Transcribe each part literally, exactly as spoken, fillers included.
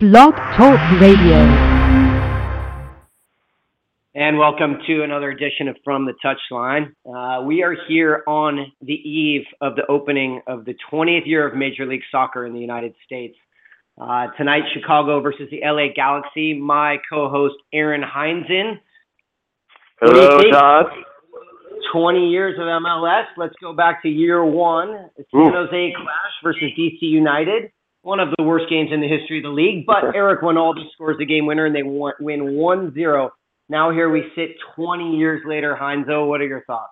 Blog Talk Radio. And welcome to another edition of From the Touchline. Uh, we are here on the eve of the opening of the twentieth year of Major League Soccer in the United States. Uh, tonight, Chicago versus the L A Galaxy. My co-host, Aaron Heinzen. Hello, Todd. twenty years of M L S. Let's go back to year one. San Jose Clash versus D C United. One of the worst games in the history of the league. But Eric Winaldi scores the game winner, and they win one zero. Now here we sit twenty years later. Heinzo, what are your thoughts?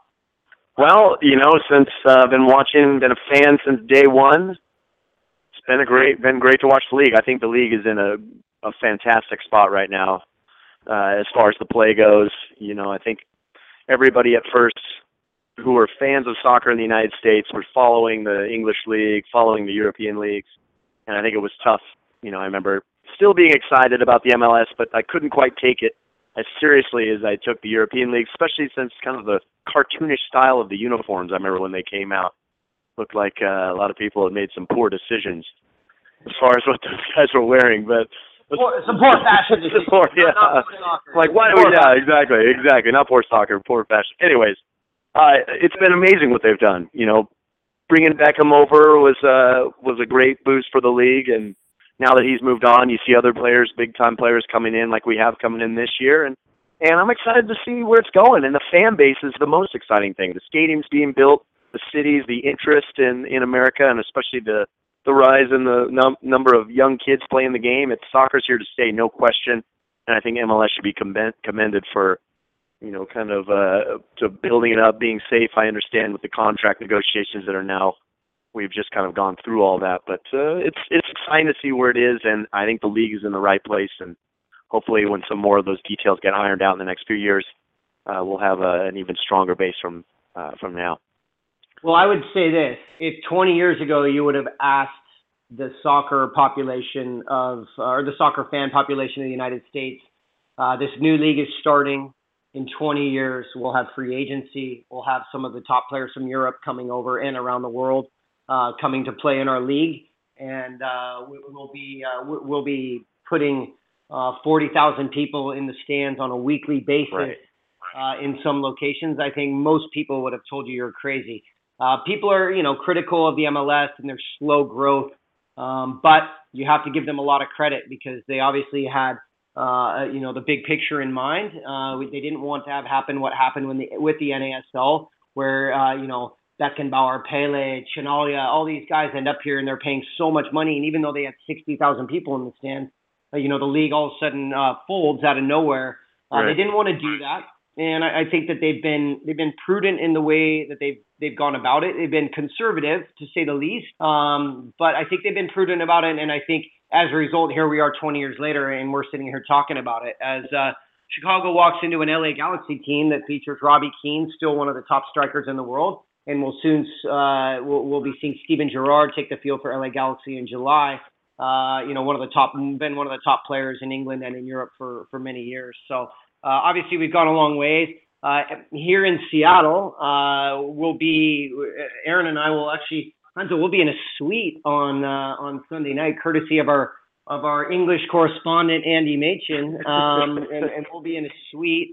Well, you know, since uh, I've been watching, been a fan since day one, it's been a great, been great to watch the league. I think the league is in a, a fantastic spot right now uh, as far as the play goes. You know, I think everybody at first who are fans of soccer in the United States were following the English league, following the European leagues, and I think it was tough. You know, I remember still being excited about the M L S, but I couldn't quite take it as seriously as I took the European League, especially since kind of the cartoonish style of the uniforms. I remember when they came out, looked like uh, a lot of people had made some poor decisions as far as what those guys were wearing. But poor, some poor fashion decisions. Poor, yeah. Not, not poor like why? Poor yeah, fashion. exactly, exactly. Not poor soccer, poor fashion. Anyways, uh, it's been amazing what they've done. You know, bringing Beckham over was uh, was a great boost for the league, and now that he's moved on, you see other players, big-time players coming in like we have coming in this year. And, and I'm excited to see where it's going. And the fan base is the most exciting thing. The stadiums being built, the cities, the interest in, in America, and especially the, the rise in the num- number of young kids playing the game. It's soccer's here to stay, no question. And I think M L S should be commend- commended for, you know, kind of uh, to building it up, being safe. I understand with the contract negotiations that are now we've just kind of gone through all that, but uh, it's it's exciting to see where it is, and I think the league is in the right place, and hopefully when some more of those details get ironed out in the next few years, uh, we'll have a, an even stronger base from uh, from now. Well, I would say this. If twenty years ago you would have asked the soccer population of, or the soccer fan population of the United States, uh, this new league is starting in twenty years, we'll have free agency, we'll have some of the top players from Europe coming over and around the world, Uh, coming to play in our league, and uh, we, we'll be uh, we'll be putting uh, forty thousand people in the stands on a weekly basis right. uh, in some locations. I think most people would have told you you're crazy. Uh, people are, you know, critical of the M L S and their slow growth, um, but you have to give them a lot of credit because they obviously had, uh, you know, the big picture in mind. Uh, they didn't want to have happen what happened when the, with the N A S L, where uh, you know. Beckenbauer, Pele, Chinalia, all these guys end up here and they're paying so much money. And even though they had sixty thousand people in the stands, uh, you know, the league all of a sudden uh, folds out of nowhere. Uh, right. They didn't want to do that. And I, I think that they've been they've been prudent in the way that they've they've gone about it. They've been conservative, to say the least. Um, but I think they've been prudent about it. And I think as a result, here we are twenty years later and we're sitting here talking about it. As uh, Chicago walks into an L A Galaxy team that features Robbie Keane, still one of the top strikers in the world. And we'll soon uh, we'll, we'll be seeing Steven Gerrard take the field for L A Galaxy in July. Uh, you know, one of the top, been one of the top players in England and in Europe for, for many years. So uh, obviously we've gone a long ways. Uh, here in Seattle, uh, we'll be Aaron and I will actually, Hanzo, we'll be in a suite on uh, on Sunday night, courtesy of our of our English correspondent Andy Machin, um, and, and we'll be in a suite.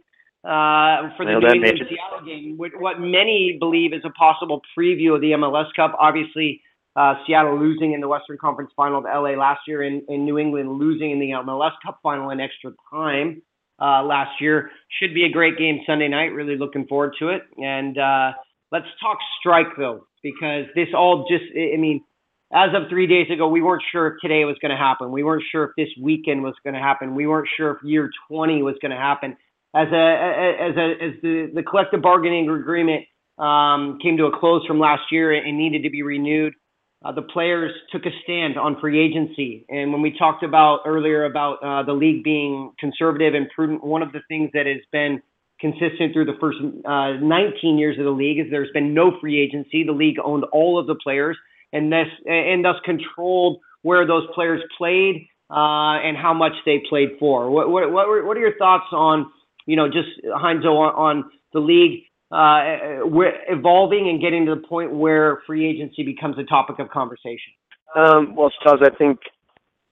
Uh, for the New England Seattle game, what many believe is a possible preview of the M L S Cup. Obviously, uh, Seattle losing in the Western Conference Final to L A last year, and, and New England losing in the M L S Cup Final in extra time uh, last year. Should be a great game Sunday night. Really looking forward to it. And uh, let's talk strike, though, because this all just, I mean, as of three days ago, we weren't sure if today was going to happen. We weren't sure if this weekend was going to happen. We weren't sure if year twenty was going to happen. As a as a as the, the collective bargaining agreement um, came to a close from last year and needed to be renewed, uh, the players took a stand on free agency. And when we talked about earlier about uh, the league being conservative and prudent, one of the things that has been consistent through the first uh, nineteen years of the league is there's been no free agency. The league owned all of the players and this and thus controlled where those players played uh, and how much they played for. What what what, were, what are your thoughts on? You know, just Heinzo on, on the league uh, evolving and getting to the point where free agency becomes a topic of conversation? Um, well, Charles, I think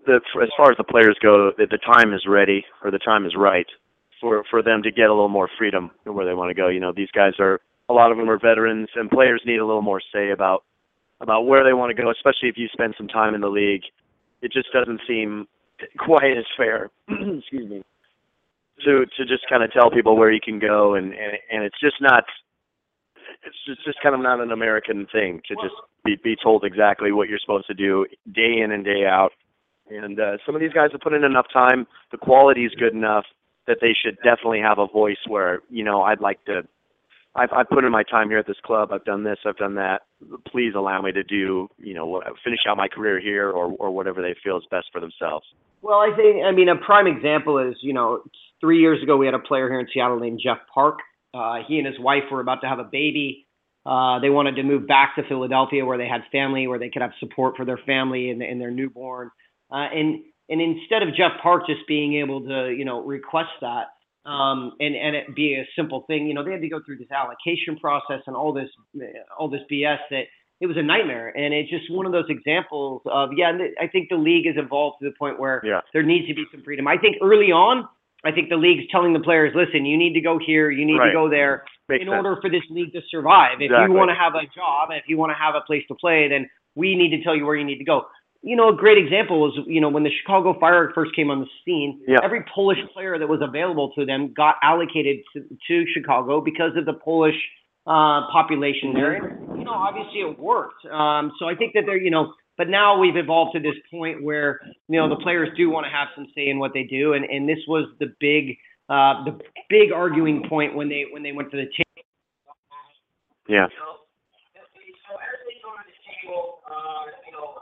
the as far as the players go, the, the time is ready or the time is right for for them to get a little more freedom in where they want to go. You know, these guys are a lot of them are veterans, and players need a little more say about about where they want to go, especially if you spend some time in the league. It just doesn't seem quite as fair. Excuse me. To to just kind of tell people where you can go, and, and and it's just not. It's just, just kind of not an American thing to just be be told exactly what you're supposed to do day in and day out. And uh, some of these guys have put in enough time. The quality is good enough that they should definitely have a voice where, you know, I'd like to. I've, I've put in my time here at this club. I've done this. I've done that. Please allow me to do, you know, finish out my career here, or or whatever they feel is best for themselves. Well, I think, I mean, a prime example is, you know, three years ago we had a player here in Seattle named Jeff Park. Uh, he and his wife were about to have a baby. Uh, they wanted to move back to Philadelphia where they had family, where they could have support for their family and, and their newborn. Uh, and and instead of Jeff Park just being able to, you know, request that, um, and, and it be a simple thing, you know, they had to go through this allocation process and all this, all this B S that it was a nightmare. And it's just one of those examples of, yeah, I think the league has evolved to the point where yeah. there needs to be some freedom. I think early on, I think the league's telling the players, listen, you need to go here, you need right. to go there Makes in sense. order for this league to survive. If exactly. you want to have a job, if you want to have a place to play, then we need to tell you where you need to go. You know, a great example is, you know, when the Chicago Fire first came on the scene, yeah. every Polish player that was available to them got allocated to, to Chicago because of the Polish uh, population there. And, you know, obviously it worked. Um, so I think that they're, you know, but now we've evolved to this point where, you know, the players do want to have some say in what they do. And, and this was the big, uh, the big arguing point when they, when they went to the table. Yeah. So, so as they go to the table, uh, you know,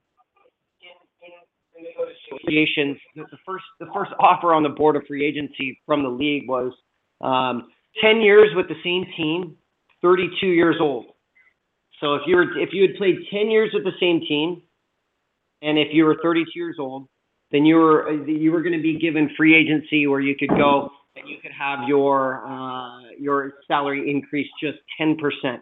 negotiations, the first the first offer on the board of free agency from the league was um, ten years with the same team, thirty-two years old. So if you were if you had played ten years with the same team, and if you were thirty-two years old, then you were you were going to be given free agency where you could go and you could have your uh, your salary increase just ten percent.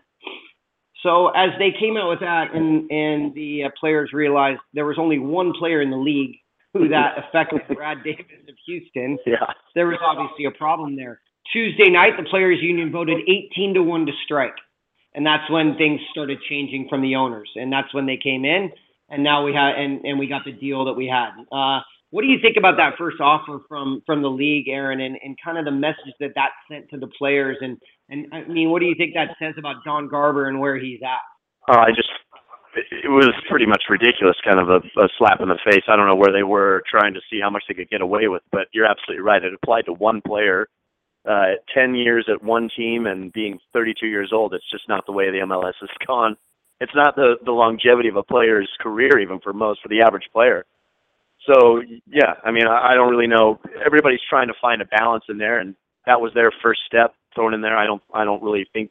So as they came out with that, and and the uh, players realized there was only one player in the league who that affected, Brad Davis of Houston. Yeah. There was obviously a problem there. Tuesday night, the players' union voted eighteen to one to strike, and that's when things started changing from the owners, and that's when they came in, and now we had and and we got the deal that we had. Uh, what do you think about that first offer from from the league, Aaron, and, and kind of the message that that sent to the players? And, and I mean, what do you think that says about Don Garber and where he's at? Uh, I just, it was pretty much ridiculous, kind of a, a slap in the face. I don't know where they were trying to see how much they could get away with, but you're absolutely right. It applied to one player, uh, ten years at one team and being thirty-two years old. It's just not the way the M L S has gone. It's not the, the longevity of a player's career, even for most, for the average player. So, yeah, I mean, I, I don't really know. Everybody's trying to find a balance in there, and that was their first step thrown in there. I don't, I don't really think,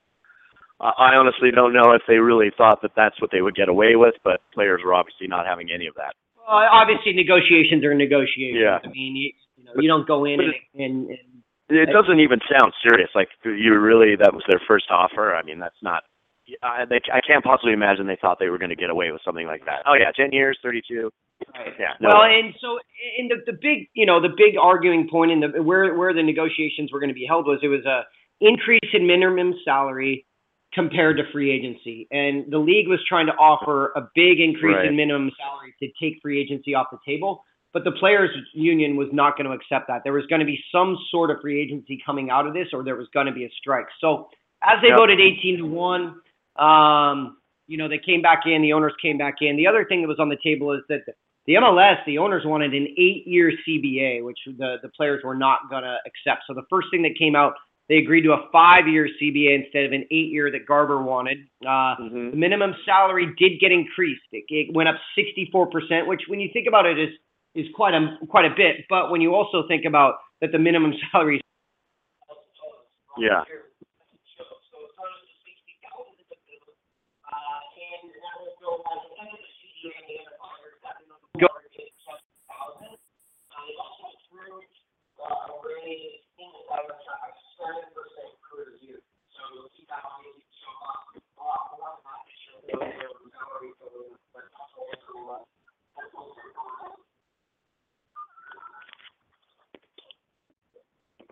I honestly don't know if they really thought that that's what they would get away with, but players were obviously not having any of that. Well, obviously negotiations are negotiations. Yeah. I mean, you, you know, you don't go in and, and, and it doesn't even sound serious. Like, you really, that was their first offer. I mean, that's not, I, they, I can't possibly imagine they thought they were going to get away with something like that. Oh yeah, ten years, thirty-two. Right. Yeah. No well, way. and so in the the big, you know, the big arguing point in the where where the negotiations were going to be held was it was a increase in minimum salary compared to free agency, and the league was trying to offer a big increase right. in minimum salary to take free agency off the table. But the players' union was not going to accept that. There was going to be some sort of free agency coming out of this, or there was going to be a strike. So as they yep. voted eighteen to one, um, you know, they came back in, the owners came back in. The other thing that was on the table is that the M L S, the owners wanted an eight-year C B A, which the, the players were not going to accept. So the first thing that came out, they agreed to a five-year C B A instead of an eight-year that Garber wanted. Uh, mm-hmm. The minimum salary did get increased. It, it went up sixty-four percent, which when you think about it is is quite a quite a bit. But when you also think about that the minimum salary, yeah.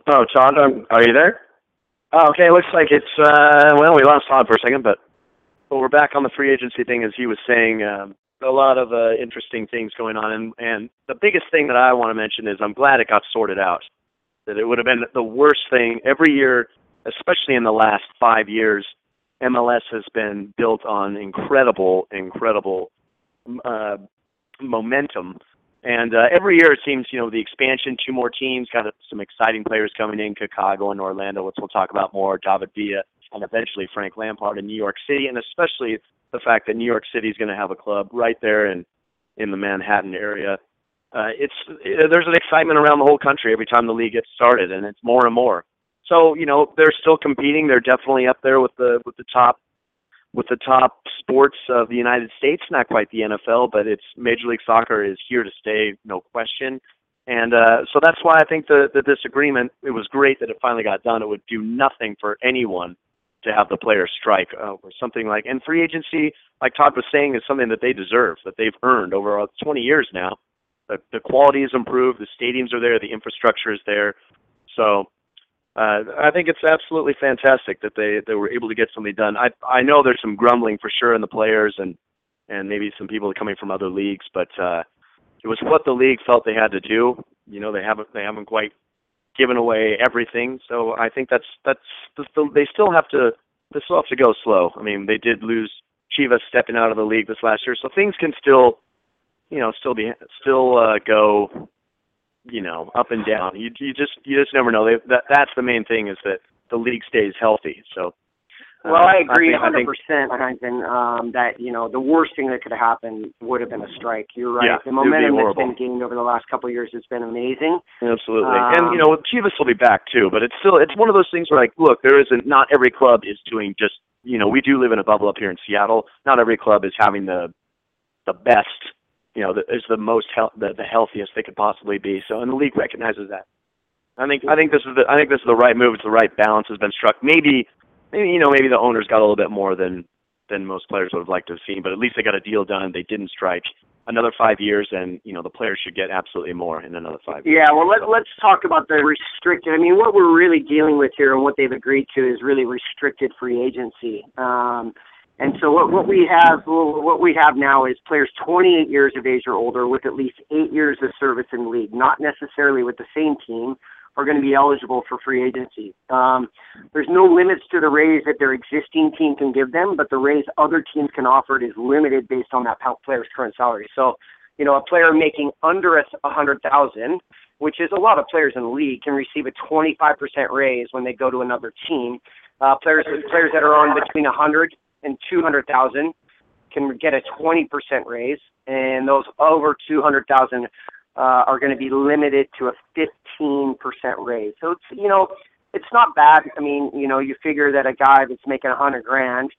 Oh, Todd, um, are you there? Oh, okay. Looks like it's uh, well, we lost Todd for a second, but but we're back on the free agency thing, as he was saying. Um, a lot of uh, interesting things going on, and and the biggest thing that I want to mention is I'm glad it got sorted out. That it would have been the worst thing every year, especially in the last five years. M L S has been built on incredible, incredible uh, momentum. And uh, every year it seems, you know, the expansion, two more teams, got some exciting players coming in, Chicago and Orlando, which we'll talk about more, David Villa, and eventually Frank Lampard in New York City, and especially the fact that New York City is going to have a club right there in, in the Manhattan area. Uh, it's it, there's an excitement around the whole country every time the league gets started, and it's more and more. So, you know, they're still competing. They're definitely up there with the with the top with the top sports of the United States. Not quite the N F L, but it's Major League Soccer is here to stay, no question. And uh, so that's why I think the, the disagreement, it was great that it finally got done. It would do nothing for anyone to have the players strike uh, or something like. And free agency, like Todd was saying, is something that they deserve, that they've earned over twenty years now. The, the quality is improved. The stadiums are there. The infrastructure is there. So uh, I think it's absolutely fantastic that they, they were able to get something done. I I know there's some grumbling for sure in the players and, and maybe some people coming from other leagues, but uh, it was what the league felt they had to do. You know, they haven't they haven't quite given away everything. So I think that's that's they still have to they still have to go slow. I mean, they did lose Chivas stepping out of the league this last year, so things can still, you know, still be still uh, go, you know, up and down. You you just you just never know. They, that that's the main thing, is that the league stays healthy. So. Well, I agree uh, one hundred percent, Hanson, um, that, you know, the worst thing that could have happened would have been a strike. You're right. Yeah, the momentum be that's been gained over the last couple of years has been amazing. Absolutely. Um, and, you know, Chivas will be back, too. But it's still, it's one of those things where, like, look, there isn't, not every club is doing just, you know, we do live in a bubble up here in Seattle. Not every club is having the the best, you know, the, is the most, health, the, the healthiest they could possibly be. So, and the league recognizes that. I think, I think this is the, I think this is the right move. It's the right balance has been struck. Maybe, Maybe, you know, maybe the owners got a little bit more than, than most players would have liked to have seen, but at least they got a deal done. They didn't strike. Another five years, and, you know, the players should get absolutely more in another five years. Yeah, well, let, let's talk about the restricted. I mean, what we're really dealing with here and what they've agreed to is really restricted free agency. Um, and so what, what we have what we have now is players twenty-eight years of age or older with at least eight years of service in the league, not necessarily with the same team, are going to be eligible for free agency. Um, there's no limits to the raise that their existing team can give them, but the raise other teams can offer is limited based on that player's current salary. So, you know, a player making under a hundred thousand, which is a lot of players in the league, can receive a twenty-five percent raise when they go to another team. Uh, players players that are on between a hundred and two hundred thousand can get a twenty percent raise, and those over two hundred thousand Uh, are going to be limited to a fifteen percent raise. So it's, you know, it's not bad. I mean, you know, you figure that a guy that's making a hundred grand,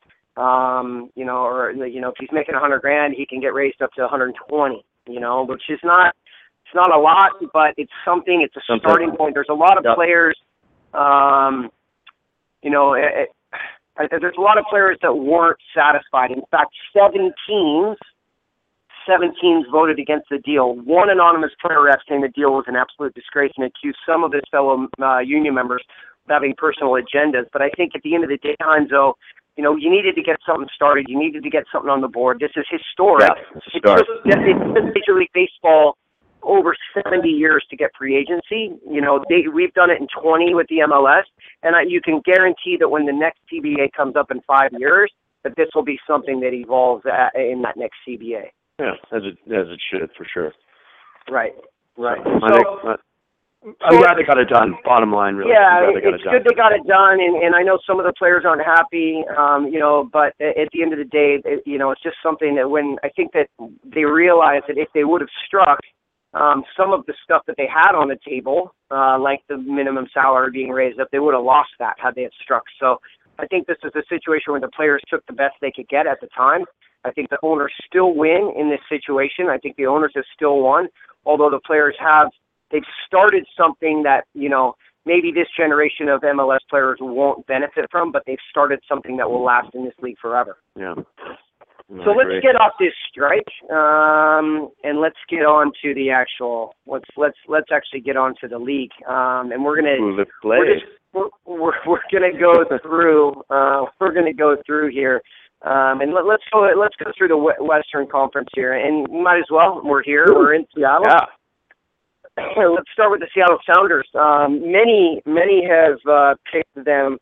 um, you know, or, you know, if he's making a hundred grand, he can get raised up to one hundred twenty, you know, which is not, it's not a lot, but it's something, it's a Something. starting point. There's a lot of Yep. players, um, you know, it, it, there's a lot of players that weren't satisfied. In fact, seven teams Seven teams voted against the deal. One anonymous player rep saying the deal was an absolute disgrace and accused some of his fellow uh, union members of having personal agendas. But I think at the end of the day, Hanzo, you know, you needed to get something started. You needed to get something on the board. This is historic. Yeah, it's a It start. took, it took Major League Baseball over seventy years to get free agency. You know, they, we've done it in twenty with the M L S, and I, you can guarantee that when the next C B A comes up in five years, that this will be something that evolves at, in that next C B A. Yeah, as it as it should, for sure. Right, right. I So, think, uh, I'm so- glad they got it done. Bottom line, really. yeah, I'm glad they got it's it done. good they got it done, and, and I know some of the players aren't happy, um, you know, but at the end of the day, it, you know, it's just something that when I think that they realized that if they would have struck um, some of the stuff that they had on the table, uh, like the minimum salary being raised up, they would have lost that had they had struck. So I think this is a situation where the players took the best they could get at the time. I think the owners still win in this situation. I think the owners have still won, although the players have, they've started something that, you know, maybe this generation of M L S players won't benefit from, but they've started something that will last in this league forever. Yeah. No, So I let's agree. get off this strike, um, and let's get on to the actual. Let's let's let's actually get on to the league, um, and we're gonna Ooh, let's play. we're, just, we're, we're we're gonna go through. Uh, we're gonna go through here, um, and let, let's go. Let's go through the Western Conference here, and might as well. We're here. We're in Seattle. Yeah. Let's start with the Seattle Sounders. Um, many many have uh, picked them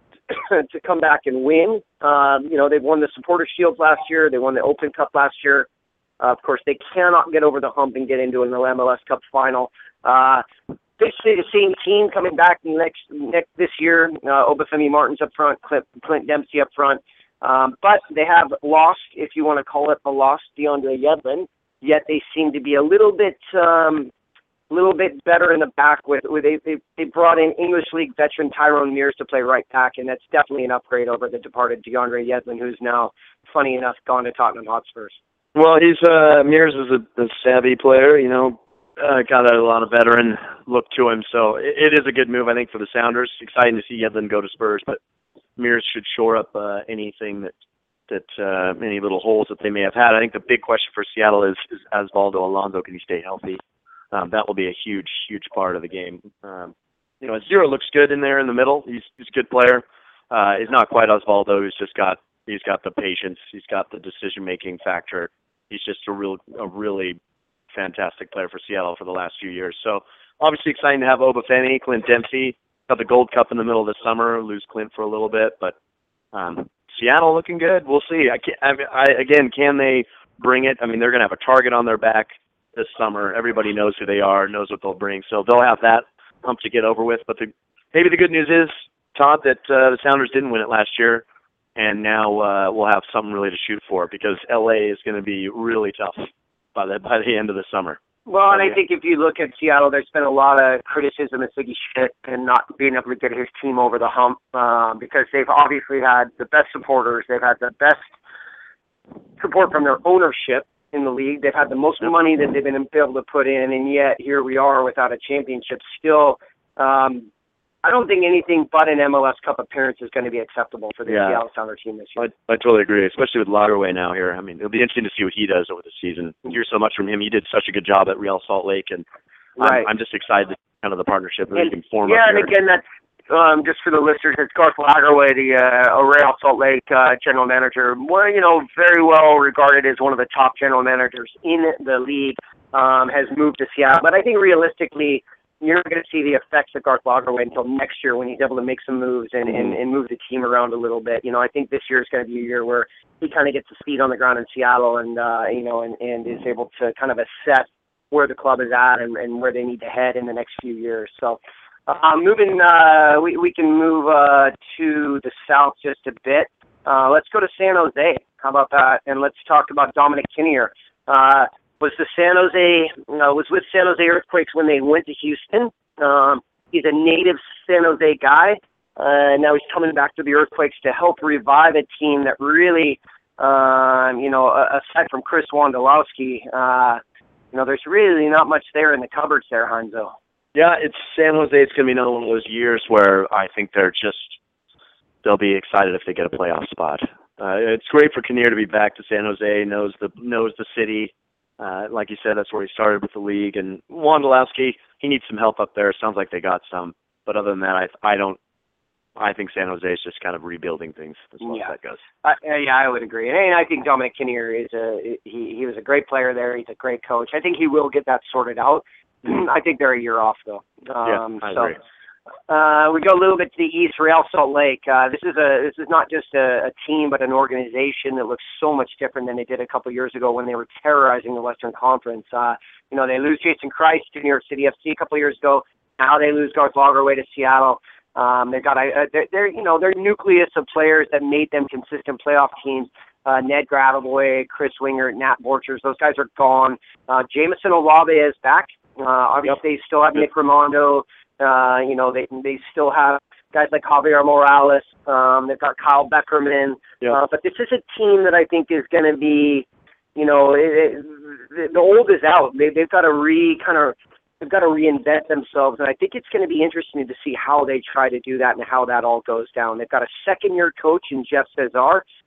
to come back and win. Um, you know, they've won the Supporters Shield last year. They won the Open Cup last year. Uh, of course, they cannot get over the hump and get into an M L S Cup final. Uh, basically, the same team coming back next next this year. Uh, Obafemi Martins up front, Clint, Clint Dempsey up front. Um, but they have lost, if you want to call it a loss, DeAndre Yedlin. Yet they seem to be a little bit. Um, A little bit better in the back with, with they, they they brought in English League veteran Tyrone Mears to play right back, and that's definitely an upgrade over the departed DeAndre Yedlin, who's now, funny enough, gone to Tottenham Hotspurs. Well, he's uh, Mears is a, a savvy player, you know, uh, got a lot of veteran look to him, so it, it is a good move, I think, for the Sounders. Exciting to see Yedlin go to Spurs, but Mears should shore up uh, anything that that uh, any little holes that they may have had. I think the big question for Seattle is, is Osvaldo Alonso, can he stay healthy? Um, that will be a huge, huge part of the game. Um, you know, Zero looks good in there in the middle. He's he's a good player. Uh, he's not quite Osvaldo. He's just got he's got the patience. He's got the decision making factor. He's just a real a really fantastic player for Seattle for the last few years. So obviously exciting to have Obafemi, Clint Dempsey. Got the Gold Cup in the middle of the summer. Lose Clint for a little bit, but um, Seattle looking good. We'll see. I, can't, I, I again, can they bring it? I mean, they're going to have a target on their back this summer. Everybody knows who they are, knows what they'll bring. So they'll have that hump to get over with. But the, maybe the good news is, Todd, that uh, the Sounders didn't win it last year, and now uh, we'll have something really to shoot for, because L A is going to be really tough by the, by the end of the summer. Well, and I think if you look at Seattle, there's been a lot of criticism of Siggy Schmidt and not being able to get his team over the hump, um, because they've obviously had the best supporters. They've had the best support from their ownership in the league. They've had the most money that they've been able to put in, and yet here we are without a championship. Still, um, I don't think anything but an M L S Cup appearance is going to be acceptable for the yeah. Seattle Sounder team this year. I, I totally agree, especially with Lagerway now here. I mean, it'll be interesting to see what he does over the season. You hear so much from him. He did such a good job at Real Salt Lake, and right. I'm, I'm just excited to kind of the partnership that and, we can form yeah, up here. and again, that's Um, just for the listeners, it's Garth Lagerway, the uh, Real Salt Lake uh, general manager. Well, you know, very well regarded as one of the top general managers in the league. Um, has moved to Seattle, but I think realistically, you're not going to see the effects of Garth Lagerway until next year when he's able to make some moves and, and, and move the team around a little bit. You know, I think this year is going to be a year where he kind of gets his feet on the ground in Seattle, and uh, you know, and, and is able to kind of assess where the club is at and, and where they need to head in the next few years. So. Uh, moving, uh, we, we can move uh, to the south just a bit. Uh, let's go to San Jose. How about that? And let's talk about Dominic Kinnear. Uh, was the San Jose, uh, was with San Jose Earthquakes when they went to Houston. Um, he's a native San Jose guy. Uh, now he's coming back to the Earthquakes to help revive a team that really, um, you know, aside from Chris Wondolowski, uh, you know, there's really not much there in the cupboards there, Hanzo. Yeah, it's San Jose. It's going to be another one of those years where I think they're just, they'll be excited if they get a playoff spot. Uh, it's great for Kinnear to be back to San Jose, knows the knows the city. Uh, like you said, that's where he started with the league. And Wondolowski, he needs some help up there. Sounds like they got some. But other than that, I, I don't, I think San Jose is just kind of rebuilding things as well yeah. as that goes. Uh, yeah, I would agree. And I think Dominic Kinnear is a, he, he was a great player there. He's a great coach. I think he will get that sorted out. I think they're a year off, though. Um, yeah, I so, agree. Uh, we go a little bit to the east, Real Salt Lake. Uh, this is a this is not just a, a team, but an organization that looks so much different than they did a couple years ago when they were terrorizing the Western Conference. Uh, you know, they lose Jason Christ to New York City F C a couple years ago. Now they lose Garth Lagerway to Seattle. Um, they've got a, a they're, they're you know their nucleus of players that made them consistent playoff teams. Uh, Ned Grabavoy, Chris Winger, Nat Borchers, those guys are gone. Uh, Jameson Olave is back. Uh, obviously, yep. They still have Nick Raimondo. Uh, you know, they they still have guys like Javier Morales. Um, they've got Kyle Beckerman. Yep. Uh, but this is a team that I think is going to be, you know, it, it, the old is out. They, they've got to re kind of they've got to reinvent themselves, and I think it's going to be interesting to see how they try to do that and how that all goes down. They've got a second-year coach in Jeff Cesar.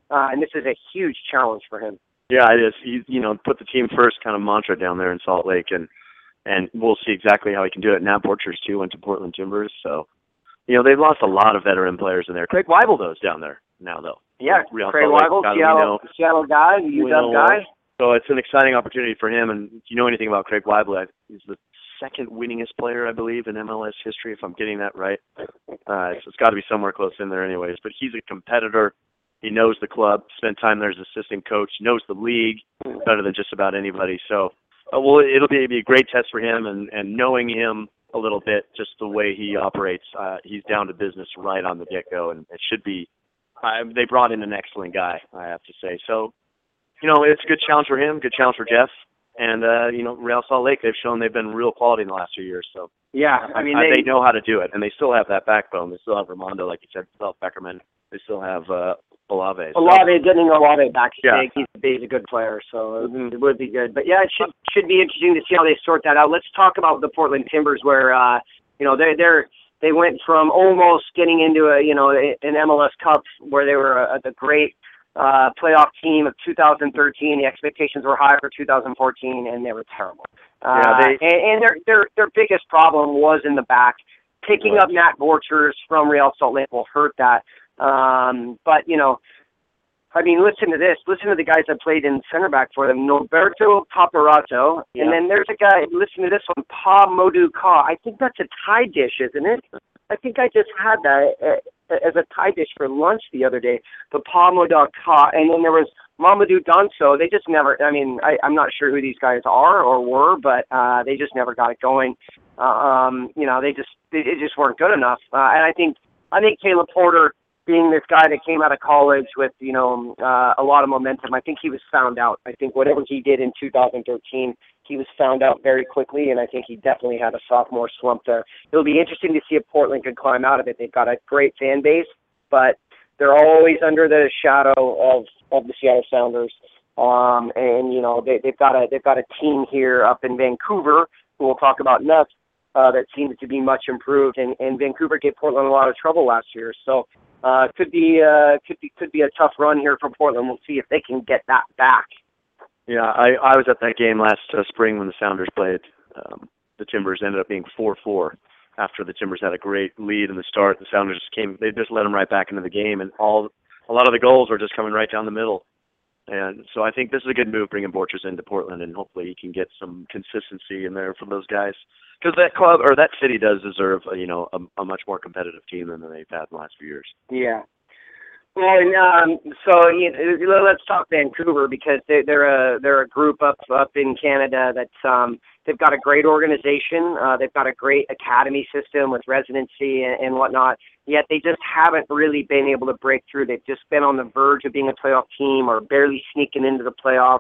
uh, and this is a huge challenge for him. Yeah, it is. He, you know, put the team first kind of mantra down there in Salt Lake, and and we'll see exactly how he can do it. Nat Borchers too went to Portland Timbers, so you know they've lost a lot of veteran players in there. Craig Weibel though is down there now though. Yeah, Real Craig Weibel, Seattle, Seattle guy, U W guy. So it's an exciting opportunity for him. And if you know anything about Craig Weibel, he's the second winningest player, I believe, in M L S history, if I'm getting that right. Uh, so it's got to be somewhere close in there anyways. But he's a competitor. He knows the club, spent time there as assistant coach, knows the league better than just about anybody. So, uh, well, it'll be, be a great test for him. And, and knowing him a little bit, just the way he operates, uh, he's down to business right on the get-go. And it should be uh, – they brought in an excellent guy, I have to say. So, you know, it's a good challenge for him, good challenge for Jeff. And, uh, you know, Real Salt Lake, they've shown they've been real quality in the last few years. So, yeah, I mean, uh, they, they know how to do it. And they still have that backbone. They still have Ramondo, like you said, still have Beckerman. They still have uh, Olave. So. Olave, getting Olave back. Yeah. He's, he's a good player, so mm-hmm. it would be good. But, yeah, it should should be interesting to see how they sort that out. Let's talk about the Portland Timbers where, uh, you know, they're, they're, they went from almost getting into, a you know, an M L S Cup where they were a, the great – Uh, playoff team of two thousand thirteen. The expectations were high for two thousand fourteen, and they were terrible. Uh, yeah, they, and, and their their their biggest problem was in the back. Picking up Nat Borchers from Real Salt Lake will hurt that. Um, but you know, I mean, listen to this. Listen to the guys that played in center back for them: Norberto Paparato, yeah. And then there's a guy. Listen to this one: Pa Modu Ka. I think that's a Thai dish, isn't it? I think I just had that uh, as a Thai dish for lunch the other day, the Pa Modu Ka. And then there was Mamadou Danso. They just never, I mean, I, I'm not sure who these guys are or were, but uh, they just never got it going. Uh, um, you know, they just, they, they just weren't good enough. Uh, and I think, I think Caleb Porter, being this guy that came out of college with, you know, uh, a lot of momentum, I think he was found out. I think whatever he did in two thousand thirteen, he was found out very quickly, and I think he definitely had a sophomore slump there. It'll be interesting to see if Portland can climb out of it. They've got a great fan base, but they're always under the shadow of, of the Seattle Sounders. Um, and, you know, they, they've got a they've got a team here up in Vancouver, who we'll talk about next, uh, that seems to be much improved. And, and Vancouver gave Portland a lot of trouble last year. So uh, could be uh, could be could be a tough run here for Portland. We'll see if they can get that back. Yeah, I, I was at that game last uh, spring when the Sounders played. Um, the Timbers ended up being four four after the Timbers had a great lead in the start. The Sounders just came, they just let them right back into the game, and all a lot of the goals were just coming right down the middle. And so I think this is a good move, bringing Borchers into Portland, and hopefully he can get some consistency in there for those guys. Because that club, or that city does deserve, a, you know, a, a much more competitive team than they've had in the last few years. Yeah. Well, and, um, so you know, let's talk Vancouver, because they're, they're a they're a group up up in Canada that's um, they've got a great organization. Uh, they've got a great academy system with residency and, and whatnot. Yet they just haven't really been able to break through. They've just been on the verge of being a playoff team or barely sneaking into the playoffs.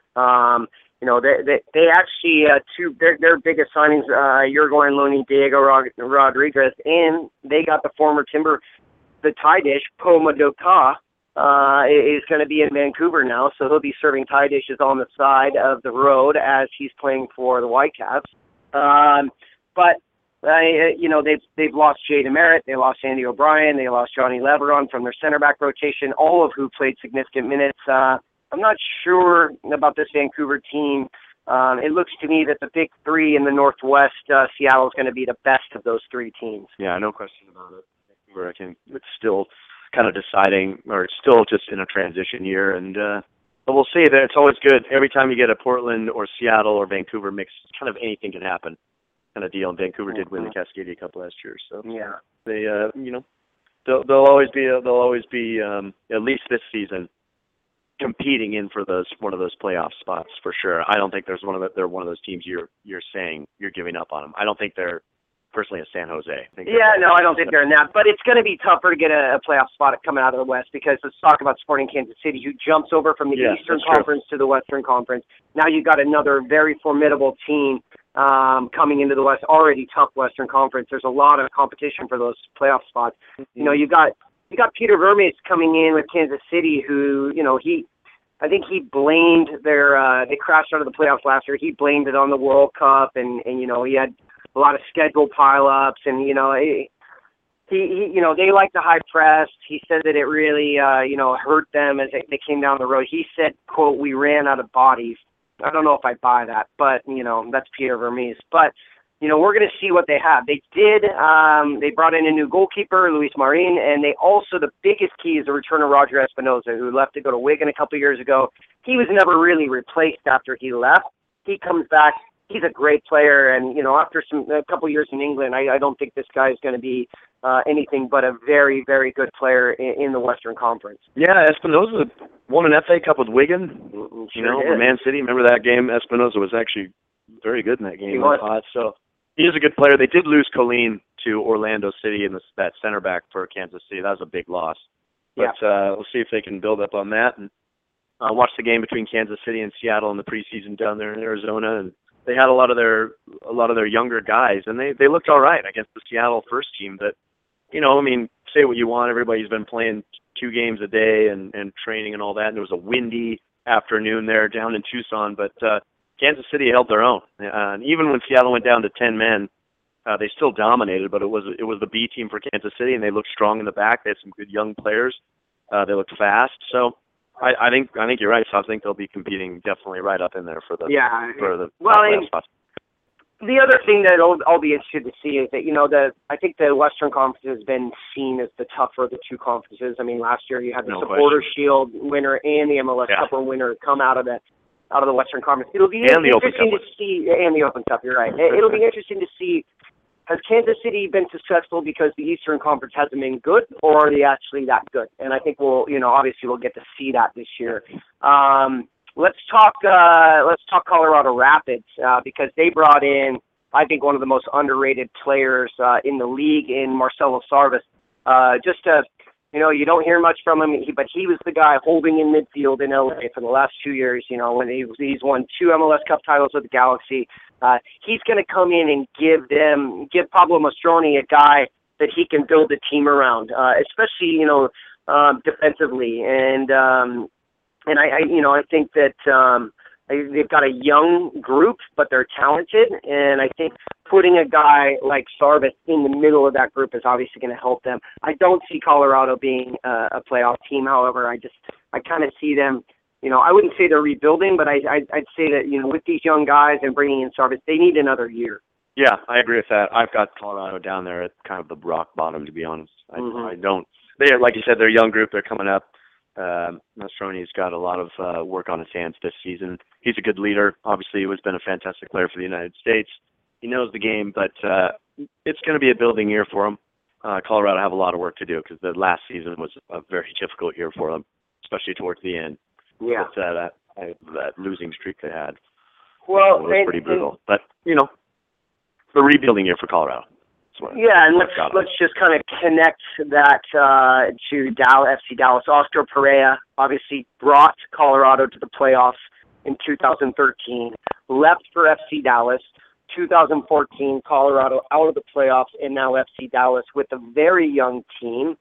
Um, you know, they they, they actually uh, two their their biggest signings, uh, Uruguayan loanee Diego Rodriguez, and they got the former Timber. The Thai dish, Po Madoka, uh, is going to be in Vancouver now, so he'll be serving Thai dishes on the side of the road as he's playing for the Whitecaps. Um, but, uh, you know, they've, they've lost Jay Merritt, they lost Andy O'Brien, they lost Johnny Leveron from their center back rotation, all of who played significant minutes. Uh, I'm not sure about this Vancouver team. Um, it looks to me that the big three in the Northwest, uh, Seattle is going to be the best of those three teams. Yeah, no question about it. Where I can, it's still kind of deciding, or it's still just in a transition year, and uh, but we'll see. That it's always good every time you get a Portland or Seattle or Vancouver mix. Kind of anything can happen, kind of deal. And Vancouver did win the Cascadia Cup last year, so yeah, they, uh, you know, they'll, they'll always be, they'll always be um, at least this season competing in for those one of those playoff spots for sure. I don't think there's one of the, they're one of those teams you're you're saying you're giving up on them. I don't think they're. Personally, a San Jose. I think yeah, no, I don't think they're in that. But it's going to be tougher to get a, a playoff spot coming out of the West, because let's talk about Sporting Kansas City, who jumps over from the yeah, Eastern Conference true. to the Western Conference. Now you've got another very formidable team um, coming into the West, already tough Western Conference. There's a lot of competition for those playoff spots. Mm-hmm. You know, you've got you got Peter Vermes coming in with Kansas City, who, you know, he, I think he blamed their, uh, they crashed out of the playoffs last year. He blamed it on the World Cup, and, and you know, he had a lot of schedule pileups, and you know, it, he, he, you know, they like the high press. He said that it really, uh, you know, hurt them as they, they came down the road. He said, quote, "We ran out of bodies." I don't know if I buy that, but, you know, that's Peter Vermes. But, you know, we're going to see what they have. They did, um, they brought in a new goalkeeper, Luis Marin, and they also, the biggest key is the return of Roger Espinoza, who left to go to Wigan a couple of years ago. He was never really replaced after he left. He comes back. He's a great player, and, you know, after some a couple of years in England, I, I don't think this guy is going to be uh, anything but a very, very good player in, in the Western Conference. Yeah, Espinoza won an F A Cup with Wigan, Mm-hmm. you know, Sure for Man City. Remember that game? Espinoza was actually very good in that game. He was. I thought. So he is a good player. They did lose Colleen to Orlando City in the, that center back for Kansas City. That was a big loss. But Yeah. uh, we'll see if they can build up on that. And uh, watch the game between Kansas City and Seattle in the preseason down there in Arizona, and they had a lot of their a lot of their younger guys, and they they looked all right against the Seattle first team. But you know, I mean, say what you want. Everybody's been playing two games a day and and training and all that. And it was a windy afternoon there down in Tucson, but uh, Kansas City held their own. Uh, and even when Seattle went down to ten men, uh, they still dominated. But it was it was the B team for Kansas City, and they looked strong in the back. They had some good young players. Uh, they looked fast. So I, I think I think you're right. So I think they'll be competing definitely right up in there for the Yeah. for the Well, top and spots. the other thing that I'll, I'll be interested to see is that, you know, the I think the Western Conference has been seen as the tougher of the two conferences. I mean, last year you had the No Supporter Shield winner and the M L S Yeah. Cup winner come out of the out of the Western Conference. It'll be And the Open interesting Cup to see, and the Open Cup. You're right. It, it'll be interesting to see. Has Kansas City been successful because the Eastern Conference hasn't been good, or are they actually that good? And I think we'll, you know, obviously we'll get to see that this year. Um, let's talk. Uh, let's talk Colorado Rapids uh, because they brought in, I think, one of the most underrated players uh, in the league in Marcelo Sarvis. Uh, just a, you know, you don't hear much from him, he, but he was the guy holding in midfield in L A for the last two years. You know, when he, he's won two M L S Cup titles with the Galaxy. Uh, he's going to come in and give them, give Pablo Mastroni a guy that he can build a team around, uh, especially, you know, um, defensively. And, um, and I, I, you know, I think that um, they've got a young group, but they're talented. And I think putting a guy like Sarvis in the middle of that group is obviously going to help them. I don't see Colorado being uh, a playoff team. However, I just, I kind of see them, you know, I wouldn't say they're rebuilding, but I, I, I'd say that, you know, with these young guys and bringing in Sarvis, they need another year. Yeah, I agree with that. I've got Colorado down there at kind of the rock bottom, to be honest. I, Mm-hmm. I don't. They, like you said, they're a young group. They're coming up. Um, Mastroni's got a lot of uh, work on his hands this season. He's a good leader. Obviously, he has been a fantastic player for the United States. He knows the game, but uh, it's going to be a building year for him. Uh, Colorado have a lot of work to do because the last season was a very difficult year for them, especially towards the end. Yeah. But, uh, that that losing streak they had Well, was and, pretty brutal. And, but you know, the rebuilding year for Colorado. Yeah, and let's let's just kind of connect that uh, to Dallas, F C Dallas. Oscar Perea obviously brought Colorado to the playoffs in two thousand thirteen. Left for F C Dallas. two thousand fourteen, Colorado out of the playoffs, and now F C Dallas with a very young team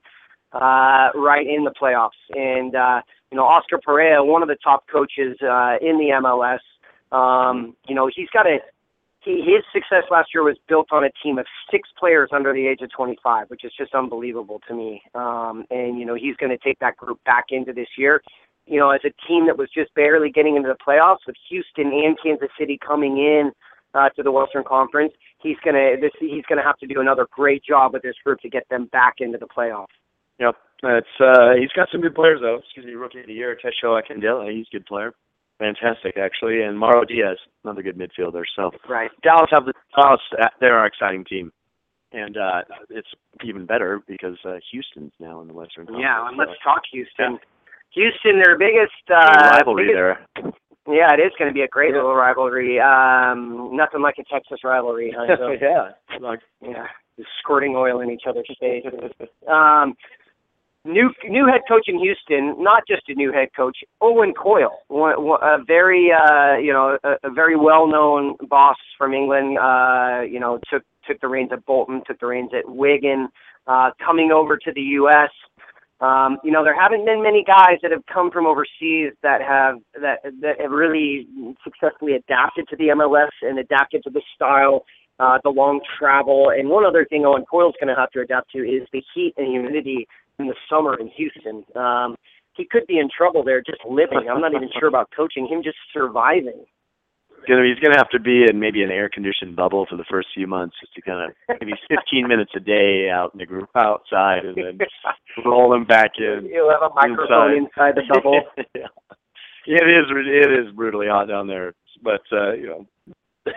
uh, right in the playoffs. And uh, you know, Oscar Perea, one of the top coaches uh, in the M L S. Um, you know, he's got a He, his success last year was built on a team of six players under the age of twenty-five, which is just unbelievable to me. Um, and, you know, he's going to take that group back into this year. You know, as a team that was just barely getting into the playoffs with Houston and Kansas City coming in uh, to the Western Conference, he's going to this he's going to have to do another great job with this group to get them back into the playoffs. Yep. It's, uh, he's got some good players, though. Excuse me, Rookie of the Year, Tesho Akindele. He's a good player. Fantastic, actually, and Mauro Diaz, another good midfielder. So right, Dallas have the Dallas. They're our exciting team, and uh, it's even better because uh, Houston's now in the Western Conference. Yeah, and let's so. talk Houston. Yeah. Like, their biggest uh, rivalry biggest, there. Yeah, it is going to be a great yeah. little rivalry. Um, nothing like a Texas rivalry. Huh, so, yeah, like yeah, squirting oil in each other's face. um, New new head coach in Houston, not just a new head coach, Owen Coyle, a very uh, you know a, a very well known boss from England. Uh, you know took took the reins at Bolton, took the reins at Wigan, uh, coming over to the U S. Um, you know there haven't been many guys that have come from overseas that have that that have really successfully adapted to the M L S and adapted to the style uh, the long travel. And one other thing Owen Coyle's going to have to adapt to is the heat and humidity in the summer in Houston. Um, he could be in trouble there just living. I'm not even sure about coaching, him just surviving. Gonna, he's going to have to be in maybe an air-conditioned bubble for the first few months, just to kind of maybe fifteen minutes a day out in the group outside, and then roll him back in. You'll have a microphone inside, inside the bubble. Yeah. It is it is brutally hot down there, but uh, you know,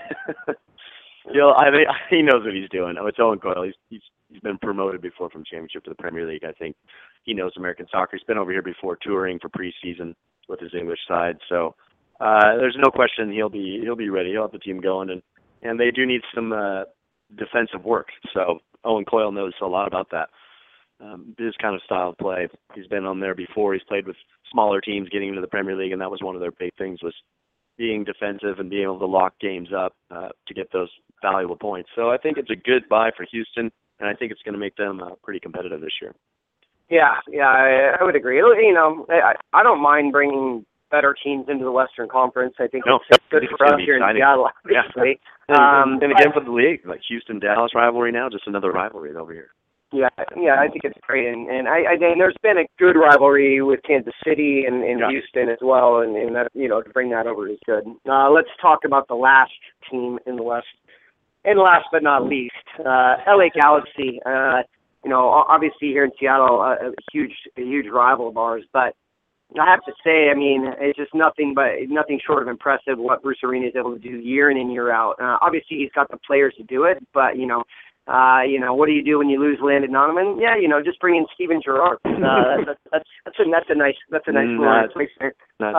he'll, I think he knows what he's doing. Oh, it's Owen Coyle. He's he's he's been promoted before from Championship to the Premier League. I think he knows American soccer. He's been over here before touring for preseason with his English side, so. Uh, there's no question he'll be he'll be ready. He'll have the team going, and, and they do need some uh, defensive work. So Owen Coyle knows a lot about that. Um, his kind of style of play. He's been on there before. He's played with smaller teams getting into the Premier League, and that was one of their big things, was being defensive and being able to lock games up uh, to get those valuable points. So I think it's a good buy for Houston, and I think it's going to make them uh, pretty competitive this year. Yeah, yeah, I, I would agree. You know, I, I don't mind bringing better teams into the Western Conference. I think no, it's good for us here in Seattle, obviously. Yeah. Um, and, and again for the league, like Houston-Dallas rivalry now, just another rivalry over here. Yeah, yeah, I think it's great, and and I, I and there's been a good rivalry with Kansas City and, and yeah. Houston as well, and, and that, you know, to bring that over is good. Uh, let's talk about the last team in the West, and last but not least, uh, L A Galaxy. Uh, you know, obviously here in Seattle, a, a huge, a huge rival of ours, but I have to say, I mean, it's just nothing but nothing short of impressive what Bruce Arena is able to do year in and year out. Uh, obviously, he's got the players to do it, but you know, uh, you know, what do you do when you lose Landon Donovan? Yeah, you know, just bring in Steven Gerrard. Uh, that's that's that's a that's a nice that's a nice not, place there.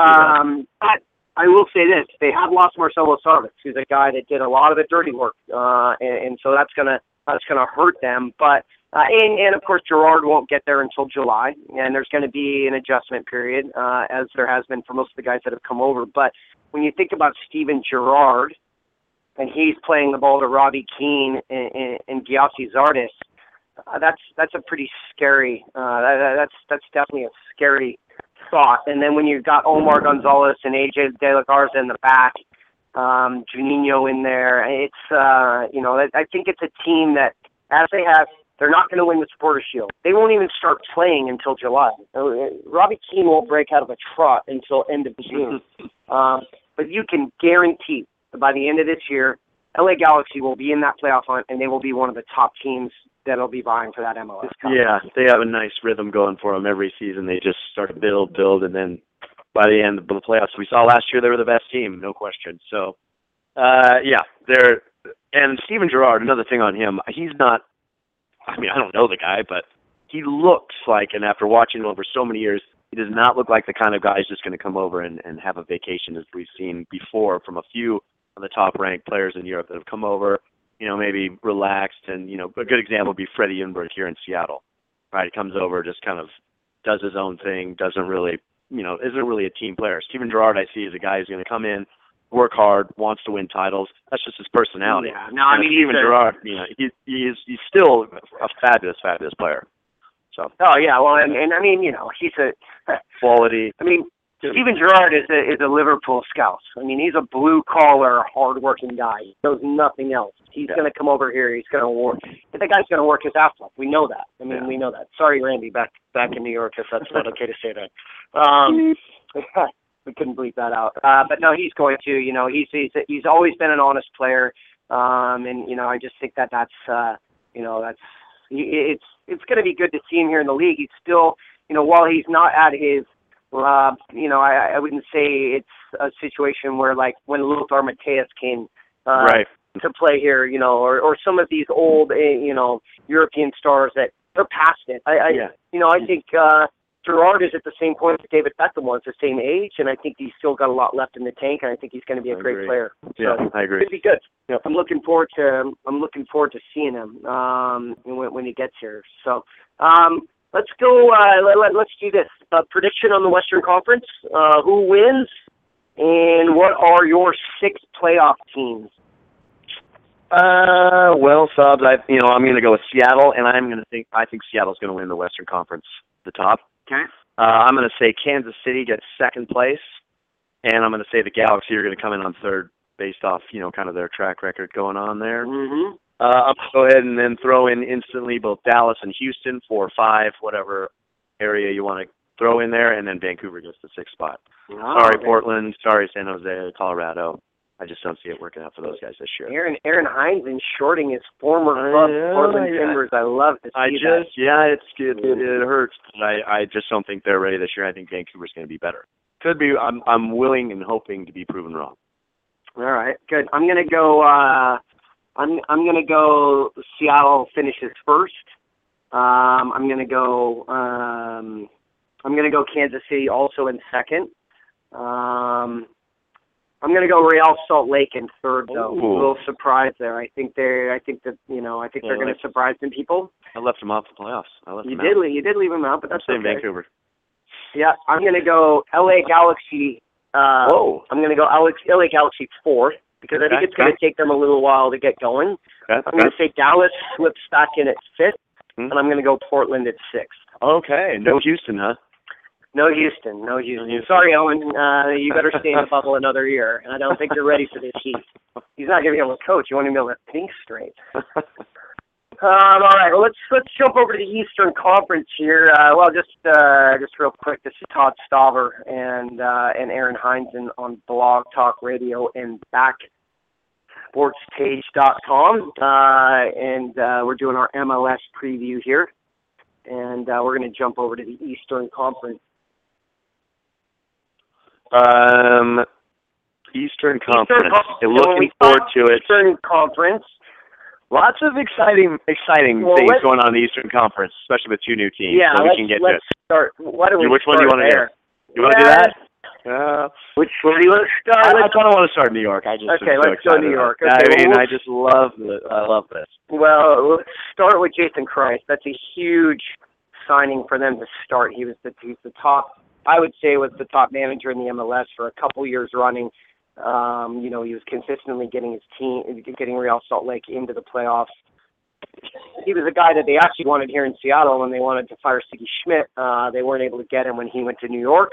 Um, but I will say this: they have lost Marcelo Sarvis, who's a guy that did a lot of the dirty work, uh, and, and so that's gonna that's gonna hurt them. But Uh, and, and, of course, Gerrard won't get there until July, and there's going to be an adjustment period, uh, as there has been for most of the guys that have come over. But when you think about Steven Gerrard, and he's playing the ball to Robbie Keane and, and, and Gyasi Zardes, uh, that's that's a pretty scary, uh, that, that's that's definitely a scary thought. And then when you've got Omar Gonzalez and A J De La Garza in the back, um, Juninho in there, it's, uh, you know, I think it's a team that, as they have, they're not going to win the Supporters' Shield. They won't even start playing until July. Uh, Robbie Keane won't break out of a trot until end of June. um, but you can guarantee that by the end of this year, L A Galaxy will be in that playoff hunt, and they will be one of the top teams that will be vying for that M L S Cup. Yeah, they have a nice rhythm going for them every season. They just start to build, build, and then by the end of the playoffs, we saw last year they were the best team, no question. So, uh, yeah, they're and Steven Gerrard, another thing on him, he's not, I mean, I don't know the guy, but he looks like, and after watching him over so many years, he does not look like the kind of guy who's just going to come over and, and have a vacation, as we've seen before from a few of the top-ranked players in Europe that have come over, you know, maybe relaxed. And, you know, a good example would be Freddie Ljungberg here in Seattle, right? He comes over, just kind of does his own thing, doesn't really, you know, isn't really a team player. Steven Gerrard, I see, as a guy who's going to come in, work hard, wants to win titles. That's just his personality. Yeah, no, I mean, Steven Gerrard, you know, he, he is he's still a fabulous, fabulous player. So. Oh yeah, well, and, and I mean, you know, he's a quality. I mean, Steven Gerrard is a is a Liverpool scout. I mean, he's a blue collar, hard working guy. He does nothing else. He's yeah. going to come over here. He's going to work. The guy's going to work his ass off. We know that. I mean, yeah. we know that. Sorry, Randy, back back in New York, if that's not okay to say that. Um, we couldn't bleep that out. Uh, but no, he's going to. You know, he's he's he's always been an honest player. Um, and you know, I just think that that's uh, you know that's it's it's going to be good to see him here in the league. He's still, you know, while he's not at his, uh, you know, I, I wouldn't say it's a situation where like when Lothar Matthäus came uh, right. to play here, you know, or, or some of these old, uh, you know, European stars that they're past it. I, I yeah. you know, I think uh, Gerrard is at the same point that David Beckham was, the same age, and I think he's still got a lot left in the tank, and I think he's going to be a I great agree. player. Yeah, so I agree. It'd be good. Yep. I'm looking forward to I'm looking forward to seeing him um, when, when he gets here. So um, let's go. Uh, let, let, let's do this. Uh, prediction on the Western Conference. Uh, who wins, and what are your six playoff teams? Uh, well, subs. I you know I'm going to go with Seattle, and I'm going to think I think Seattle's going to win the Western Conference, the top. Okay. Uh, I'm going to say Kansas City gets second place, and I'm going to say the Galaxy are going to come in on third based off, you know, kind of their track record going on there. Mm-hmm. Uh, I'm going to go ahead and then throw in instantly both Dallas and Houston, four or five, whatever area you want to throw in there, and then Vancouver gets the sixth spot. Oh, sorry, okay. Portland. Sorry, San Jose, Colorado. I just don't see it working out for those guys this year. Aaron Aaron Hines shorting his former club, yeah, Portland yeah. Timbers. I love to see I that. just, yeah, it's it, it, it hurts. I, I just don't think they're ready this year. I think Vancouver's going to be better. Could be. I'm I'm willing and hoping to be proven wrong. All right, good. I'm gonna go. Uh, I'm I'm gonna go. Seattle finishes first. Um, I'm gonna go. Um, I'm gonna go Kansas City also in second. Um, I'm going to go Real Salt Lake in third, though. Ooh. A little surprise there. I think they're. I think that you know. I think Yeah, they're going like- to surprise some people. I left them off the playoffs. I left You them did. out. leave- You did leave them out, but I'm that's saying okay. Vancouver. Yeah, I'm going to go L A Galaxy. Uh, Whoa. I'm going to go L A Galaxy fourth because I think Okay, it's going to okay. take them a little while to get going. Okay. I'm going to say Dallas slips back in at fifth, Hmm. and I'm going to go Portland at sixth. Okay. No Houston, huh? No Houston, no Houston. Houston. Sorry, Owen. Uh, you better stay in the bubble another year. I don't think you're ready for this heat. He's not going to be able to coach. You want him to be able to think straight. Um, all right. Well, let's let's jump over to the Eastern Conference here. Uh, well, just uh, just real quick. This is Todd Staver and uh, and Aaron Hines on Blog Talk Radio and back sports page dot com, uh, and uh, we're doing our M L S preview here, and uh, we're going to jump over to the Eastern Conference. Um, Eastern Conference. Eastern Conference. Hey, So when looking we forward talk to it. Eastern Conference. Lots of exciting, exciting Well, things let's- going on in the Eastern Conference, especially with two new teams. Yeah, so we let's, can get to let's it. start. Why don't we Which one start do you want to there? do? You want to do that? Uh, Which one do you want to I, start? I Let's- kind of want to start in New York. I just Okay, am so let's go excited New about York. it. Okay, I mean, well, I just love the, I love this. Well, let's start with Jason Christ. That's a huge signing for them to start. He was the he's the top. I would say was the top manager in the M L S for a couple years running. Um, you know, he was consistently getting his team, getting Real Salt Lake into the playoffs. He was a guy that they actually wanted here in Seattle when they wanted to fire Siggy Schmidt. Uh, they weren't able to get him when he went to New York.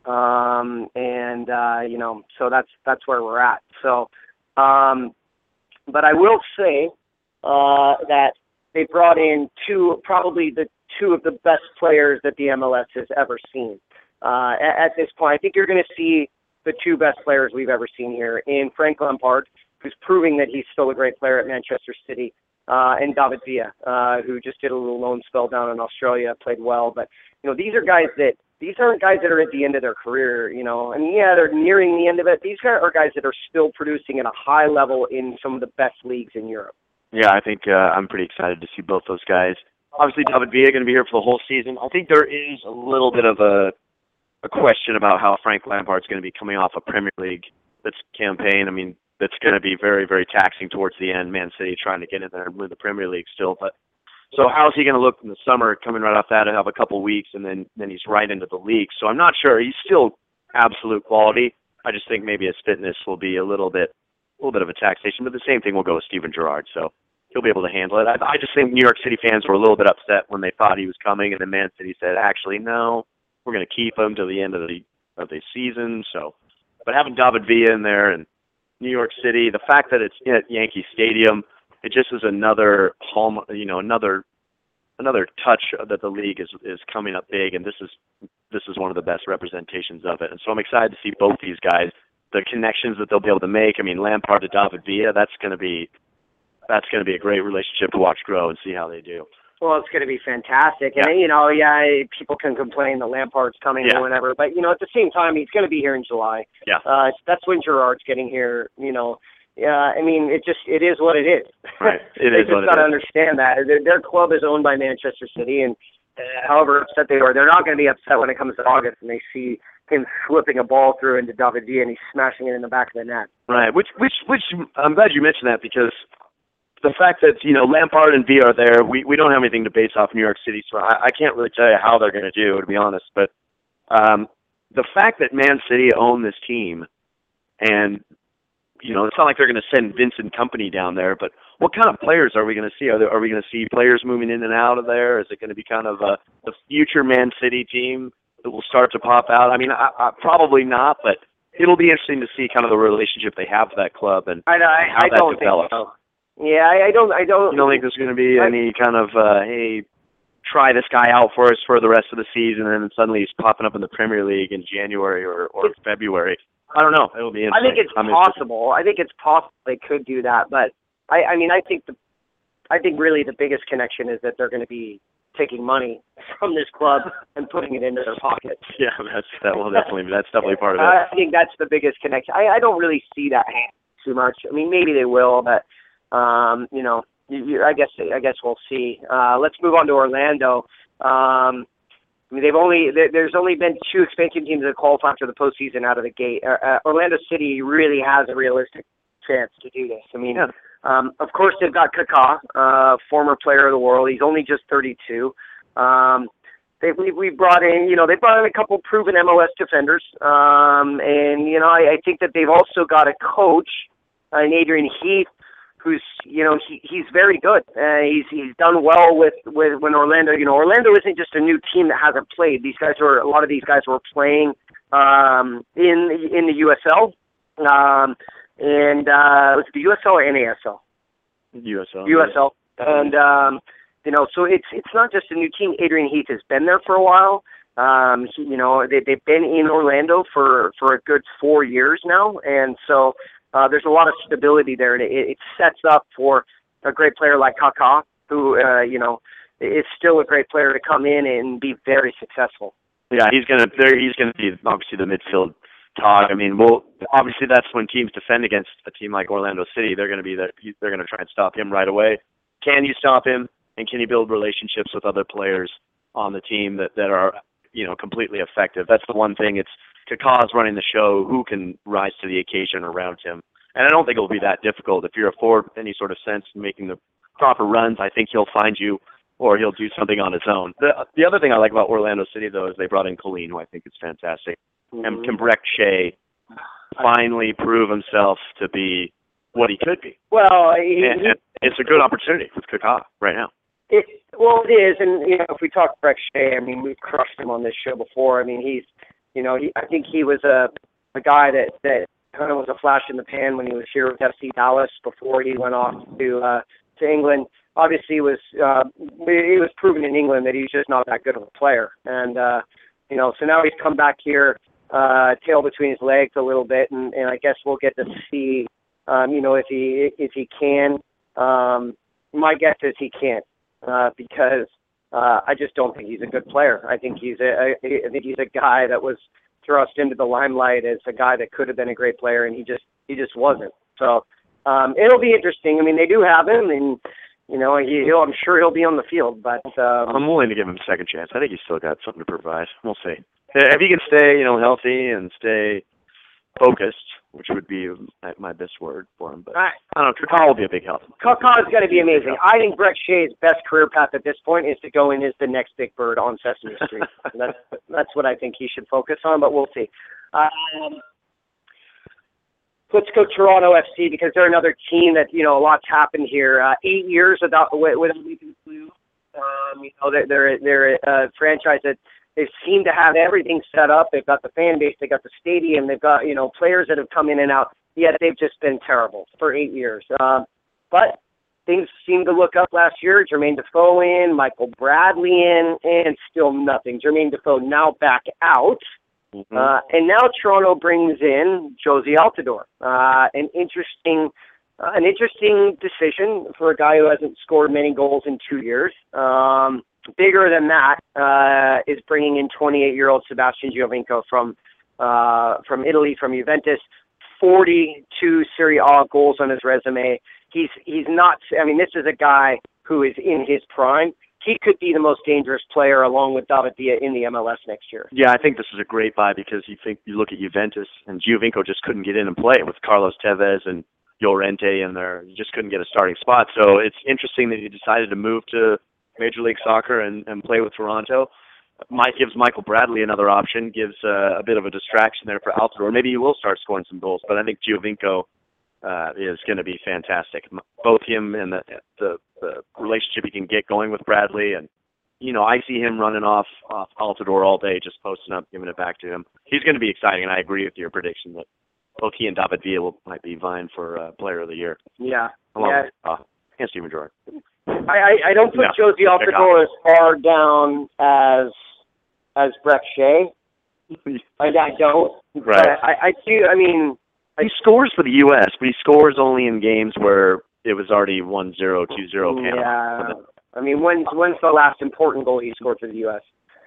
Um, and, uh, you know, so that's, that's where we're at. So, um, but I will say, uh, that they brought in two, probably the two of the best players that the M L S has ever seen. Uh, at, at this point, I think you're going to see the two best players we've ever seen here in Frank Lampard, who's proving that he's still a great player at Manchester City, uh, and David Villa, uh, who just did a little loan spell down in Australia, played well. But, you know, these are guys that, these aren't guys that are at the end of their career, you know, and yeah, they're nearing the end of it. These are guys that are still producing at a high level in some of the best leagues in Europe. Yeah, I think uh, I'm pretty excited to see both those guys. Obviously, David Villa going to be here for the whole season. I think there is a little bit of a a question about how Frank Lampard's going to be coming off a Premier League that's campaign. I mean, that's going to be very, very taxing towards the end. Man City trying to get in there and win the Premier League still. But so how is he going to look in the summer, coming right off that and have a couple weeks, and then then he's right into the league. So I'm not sure. He's still absolute quality. I just think maybe his fitness will be a little bit, a little bit of a taxation. But the same thing will go with Steven Gerrard. So he'll be able to handle it. I, I just think New York City fans were a little bit upset when they thought he was coming, and then Man City said, actually, no, we're going to keep him till the end of the of the season. So, but having David Villa in there and New York City, the fact that it's at Yankee Stadium, it just is another home, you know, another another touch that the league is is coming up big, and this is this is one of the best representations of it. And so I'm excited to see both these guys, the connections that they'll be able to make. I mean, Lampard to David Villa, that's going to be that's going to be a great relationship to watch grow and see how they do. Well, it's going to be fantastic. Yeah. And, you know, yeah, people can complain that Lampard's coming Yeah. or whatever. But, you know, at the same time, he's going to be here in July. Yeah. Uh, that's when Gerrard's getting here, you know. Yeah, I mean, it just, it is what it is. Right. It they is what just it got to is. understand that. Their, their club is owned by Manchester City, and uh, however upset they are, they're not going to be upset when it comes to August and they see him slipping a ball through into David Villa and he's smashing it in the back of the net. Right. Which, which, which, I'm glad you mentioned that, because the fact that, you know, Lampard and Villa are there, we, we don't have anything to base off New York City, so I, I can't really tell you how they're going to do, to be honest. But um, the fact that Man City own this team, and, you know, it's not like they're going to send Vincent Kompany down there, but what kind of players are we going to see? Are, there, are we going to see players moving in and out of there? Is it going to be kind of a, the future Man City team that will start to pop out? I mean, I, I, probably not, but it'll be interesting to see kind of the relationship they have with that club and, I, I, and how I that don't develops. think so. Yeah, I, I don't. I don't. You don't think there's going to be any kind of uh, hey, try this guy out for us for the rest of the season, and then suddenly he's popping up in the Premier League in January or, or February? I don't know. It'll be interesting. I think it's I'm possible. I think it's possible they could do that, but I, I mean, I think the, I think really the biggest connection is that they're going to be taking money from this club and putting it into their pockets. Yeah, that's that. Well, definitely, that's definitely part of it. I think that's the biggest connection. I, I don't really see that too much. I mean, maybe they will, but um, you know, you, you, I guess I guess we'll see. Uh, let's move on to Orlando. Um, I mean, they've only there, there's only been two expansion teams that qualified for the postseason out of the gate. Uh, uh, Orlando City really has a realistic chance to do this. I mean, Yeah. um, of course they've got Kaká, uh, former player of the world. He's only just thirty-two. Um, they we we brought in, you know, they brought in a couple proven M L S defenders, um, and you know, I, I think that they've also got a coach, uh, Adrian Heath, who's, you know, he he's very good. Uh, he's he's done well with, with when Orlando, you know, Orlando isn't just a new team that hasn't played. These guys are, a lot of these guys were playing um, in in the U S L, um, and uh, was it the U S L or N A S L? U S L. U S L, and um, you know, so it's it's not just a new team. Adrian Heath has been there for a while. Um, he, you know, they they've been in Orlando for for a good four years now, and so. Uh, there's a lot of stability there, and it, it sets up for a great player like Kaká, who, uh, you know, is still a great player to come in and be very successful. Yeah, he's gonna. He's gonna be obviously the midfield talk. I mean, well, obviously that's when teams defend against a team like Orlando City. They're gonna be there. They're gonna try and stop him right away. Can you stop him? And can you build relationships with other players on the team that that are, you know, completely effective? That's the one thing. It's Kaká's running the show. Who can rise to the occasion around him? And I don't think it'll be that difficult. If you're a forward with any sort of sense in making the proper runs, I think he'll find you, or he'll do something on his own. The the other thing I like about Orlando City, though, is they brought in Colleen, who I think is fantastic. Mm-hmm. And can Brek Shea finally prove himself to be what he could be? Well, he, and, and it's a good opportunity with Kaká right now. It, well, it is. And, you know, if we talk Brek Shea, I mean, we've crushed him on this show before. I mean, he's, you know, he, I think he was a, a guy that, that kind of was a flash in the pan when he was here with F C Dallas before he went off to uh, to England. Obviously, he was uh, he was proven in England that he's just not that good of a player, and uh, you know, so now he's come back here, uh, tail between his legs a little bit, and, and I guess we'll get to see, um, you know, if he if he can. Um, my guess is he can't, uh, because. Uh, I just don't think he's a good player. I think he's a, I think he's a guy that was thrust into the limelight as a guy that could have been a great player, and he just he just wasn't. So um, it'll be interesting. I mean, they do have him, and you know, he, he'll, I'm sure he'll be on the field. But um, I'm willing to give him a second chance. I think he's still got something to provide. We'll see if he can stay, you know, healthy and stay focused, which would be my best word for him. But I, I don't know. Kaká will be a big help. Kaká is going to be amazing. I think Brek Shea's best career path at this point is to go in as the next big bird on Sesame Street. that's that's what I think he should focus on. But we'll see. Um, let's go Toronto F C, because they're another team that, you know, a lot's happened here. Uh, eight years without without Ethan Flue. Um, you know, they're they're, they're a franchise that. They seem to have everything set up. They've got the fan base. They've got the stadium. They've got, you know, players that have come in and out. Yet they've just been terrible for eight years. Um, but things seem to look up last year. Jermaine Defoe in, Michael Bradley in, and still nothing. Jermaine Defoe now back out. Mm-hmm. Uh, and now Toronto brings in Josie Altidore. Uh, an interesting uh, an interesting decision for a guy who hasn't scored many goals in two years. Um Bigger than that uh, is bringing in twenty-eight-year-old Sebastian Giovinco from uh, from Italy, from Juventus. forty-two Serie A goals on his resume. He's he's not. I mean, this is a guy who is in his prime. He could be the most dangerous player, along with David Villa, in the M L S next year. Yeah, I think this is a great buy, because you think you look at Juventus and Giovinco just couldn't get in and play with Carlos Tevez and Llorente in there. You just couldn't get a starting spot. So it's interesting that he decided to move to Major League Soccer and, and play with Toronto. Mike gives Michael Bradley another option, gives uh, a bit of a distraction there for Altidore. Maybe he will start scoring some goals, but I think Giovinco uh, is going to be fantastic. Both him and the, the the relationship he can get going with Bradley, and you know, I see him running off off Altidore all day, just posting up, giving it back to him. He's going to be exciting, and I agree with your prediction that both he and David Villa will, might be vying for uh, Player of the Year. Yeah. Along yeah. with, uh, and Steven Gerrard. I, I, I don't put No. Josie Altidore as far down as as Brek Shea. I, I don't. Right. But I, I do. I mean, he scores for the U S, but he scores only in games where it was already one zero, two zero Canada. Yeah. I mean, when's when's the last important goal he scored for the U S?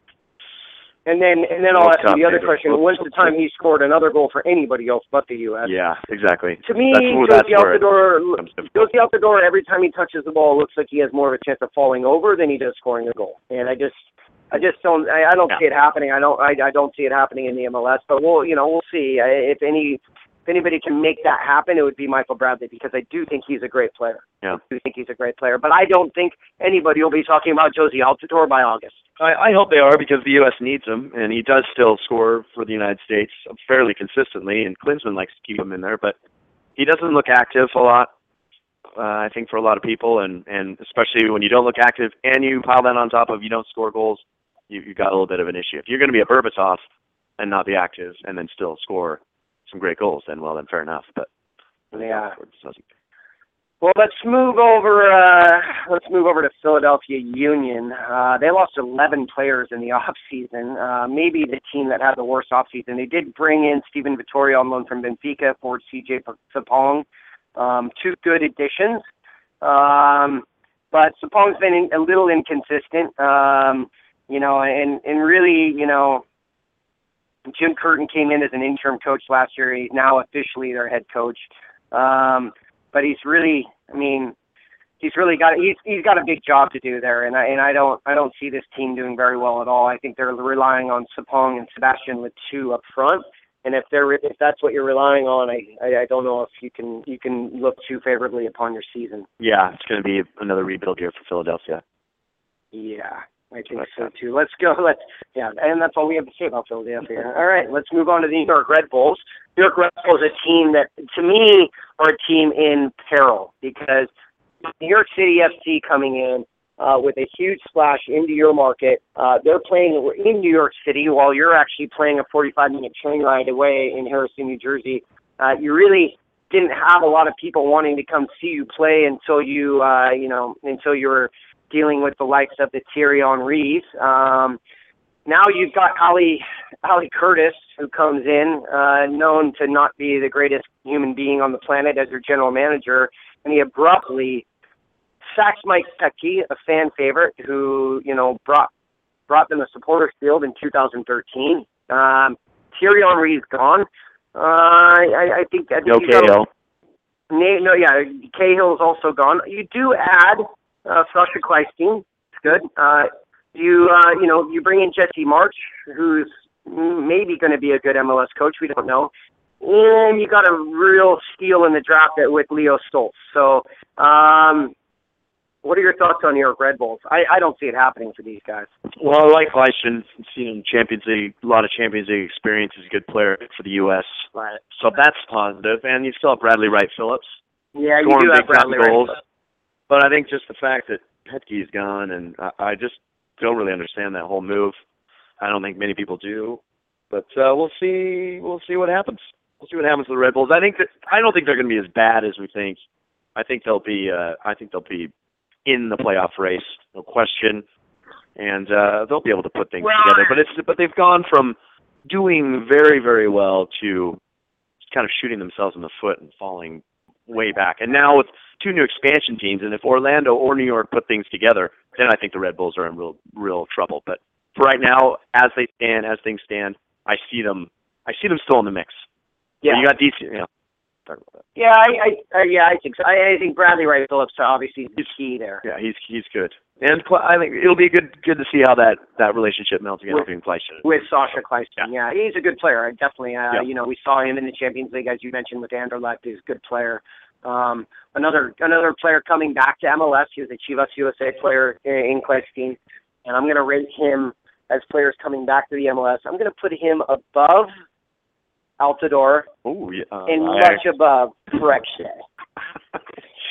And then and then I'll World ask you Cup, the other maybe. question: when's the time he scored another goal for anybody else but the U S? Yeah, exactly. To me, that's, where- that's Josie where it Altidore, becomes difficult. Josie Altidore, every time he touches the ball, it looks like he has more of a chance of falling over than he does scoring a goal. And I just, I just don't, I, I don't Yeah. see it happening. I don't, I, I don't see it happening in the M L S. But we'll, you know, we'll see. I, if any, if anybody can make that happen, it would be Michael Bradley, because I do think he's a great player. Yeah. I do think he's a great player. But I don't think anybody will be talking about Josie Altidore by August. I, I hope they are, because the U S needs him, and he does still score for the United States fairly consistently, and Klinsmann likes to keep him in there, but he doesn't look active a lot, uh, I think, for a lot of people, and, and especially when you don't look active and you pile that on top of you don't score goals, you, you got a little bit of an issue. If you're going to be a Berbatov and not be active and then still score some great goals, then, well, then fair enough, but Yeah. it doesn't. Well, let's move over. Uh, let's move over to Philadelphia Union. Uh, they lost eleven players in the off season. Uh, maybe the team that had the worst off season. They did bring in Steven Vittorio on loan from Benfica for C J Sapong. Um, two good additions, um, but Sapong's been in, a little inconsistent. Um, you know, and and really, you know, Jim Curtin came in as an interim coach last year. He's now officially their head coach. Um, But he's really, I mean, he's really got he's he's got a big job to do there, and I and I don't I don't see this team doing very well at all. I think they're relying on Sapong and Sebastian Letou up front, and if they're if that's what you're relying on, I, I I don't know if you can you can look too favorably upon your season. Yeah, it's going to be another rebuild year for Philadelphia. Yeah, I think so too. Let's go. Let's yeah, and that's all we have to say about Philadelphia. All right, let's move on to the New York Red Bulls. New York Red Bulls is a team that, to me, are a team in peril, because New York City F C coming in uh, with a huge splash into your market. Uh, they're playing in New York City while you're actually playing a forty-five minute train ride away in Harrison, New Jersey. Uh, you really didn't have a lot of people wanting to come see you play until you, uh, you know, until you were dealing with the likes of the Thierry Henrys. Um, now you've got Ali, Ali Curtis, who comes in, uh, known to not be the greatest human being on the planet, as your general manager, and he abruptly sacks Mike Petke, a fan favorite, who, you know, brought brought them a supporters field in two thousand thirteen. Um, Thierry Henry's gone. Uh, I, I think I think No you gotta- Cahill. No, no, yeah, Cahill's also gone. You do add uh, Sasha Kleinstein. It's good. Uh, you, uh, you know, you bring in Jesse March, who's maybe going to be a good M L S coach. We don't know. And you got a real steal in the draft with Leo Stoltz. So, um, what are your thoughts on New York Red Bulls? I, I don't see it happening for these guys. Well, I like Kleinstein. Seen him in Champions League, a lot of Champions League experience. He's a good player for the U S Right. So that's positive. And you still have Bradley Wright Phillips. Yeah, you scoring do have big time Bradley goals. Wright. But I think just the fact that Petke's gone, and I, I just don't really understand that whole move. I don't think many people do. But uh, we'll see. We'll see what happens. We'll see what happens to the Red Bulls. I think that I don't think they're going to be as bad as we think. I think they'll be. Uh, I think they'll be in the playoff race, no question, and uh, they'll be able to put things Well, together. But it's but they've gone from doing very very well to kind of shooting themselves in the foot and falling way back. And now with two new expansion teams, and if Orlando or New York put things together, then I think the Red Bulls are in real real trouble. But for right now, as they stand, as things stand, I see them. I see them still in the mix. Yeah, but you got D C. Yeah. Talk about that. yeah, I, I, uh, yeah, I think so. I, I think Bradley Wright Phillips obviously is the key there. Yeah, he's he's good, and Cl- I think it'll be good good to see how that, that relationship melts again With- between Kleinstein. With Sasha Kleinstein, yeah. yeah, he's a good player. I definitely, uh, Yeah. you know, we saw him in the Champions League, as you mentioned, with Anderlecht. He's a good player. Um, another another player coming back to M L S. He was a Chivas U S A player in Kleinstein, and I'm going to rate him as players coming back to the M L S. I'm going to put him above Altidore Oh, yeah. Uh, and I- much above Brek Shea.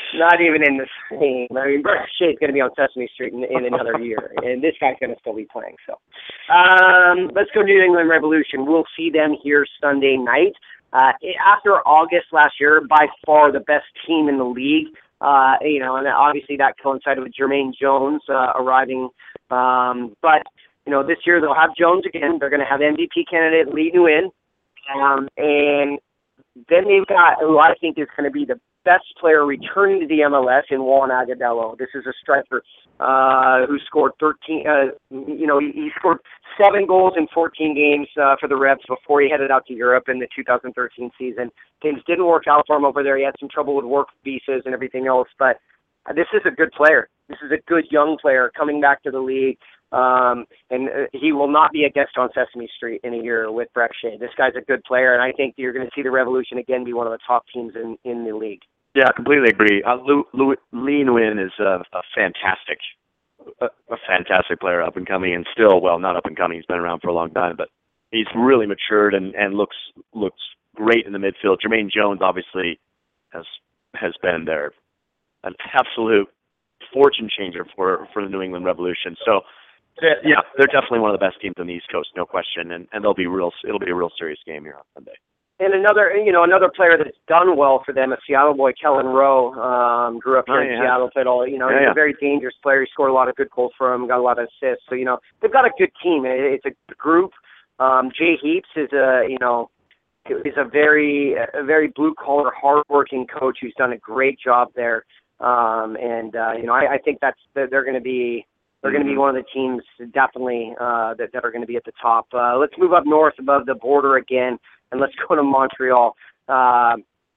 Not even in the same. I mean, Brett Shea's going to be on Sesame Street in, in another year, and this guy's going to still be playing. So, um, let's go New England Revolution. We'll see them here Sunday night. Uh, after August last year, by far the best team in the league. Uh, you know, and obviously that coincided with Jermaine Jones uh, arriving. Um, but you know, this year they'll have Jones again. They're going to have M V P candidate Lee Nguyen, um, and then they've got who I think is going to be the best player returning to the M L S in Juan Agudelo. This is a striker uh, who scored thirteen. Uh, you know, he, he scored seven goals in fourteen games uh, for the Revs before he headed out to Europe in the two thousand thirteen season. Things didn't work out for him over there. He had some trouble with work visas and everything else. But uh, this is a good player. This is a good young player coming back to the league. Um, and uh, he will not be a guest on Sesame Street in a year with Brek Shea. This guy's a good player, and I think you're going to see the Revolution again be one of the top teams in, in the league. Yeah, I completely agree. Uh, Lou, Lou, Lee Nguyen is a, a fantastic, a, a fantastic player, up and coming, and still, well, not up and coming. He's been around for a long time, but he's really matured and, and looks looks great in the midfield. Jermaine Jones obviously has has been there, an absolute fortune changer for for the New England Revolution. So, yeah, they're definitely one of the best teams on the East Coast, no question, and and they'll be real. It'll be a real serious game here on Sunday. And another, you know, another player that's done well for them, a Seattle boy, Kellen Rowe, um, grew up here oh, yeah. in Seattle, played all, you know, yeah, he's yeah. a very dangerous player. He scored a lot of good goals for him, got a lot of assists. So, you know, they've got a good team. It's a group. Um, Jay Heaps is a, you know, is a very, a very blue-collar, hard-working coach who's done a great job there. Um, and, uh, you know, I, I think that's, they're going to be, They're going to be one of the teams definitely uh, that, that are going to be at the top. Uh, let's move up north above the border again, and let's go to Montreal. Uh,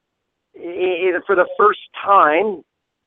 it, for the first time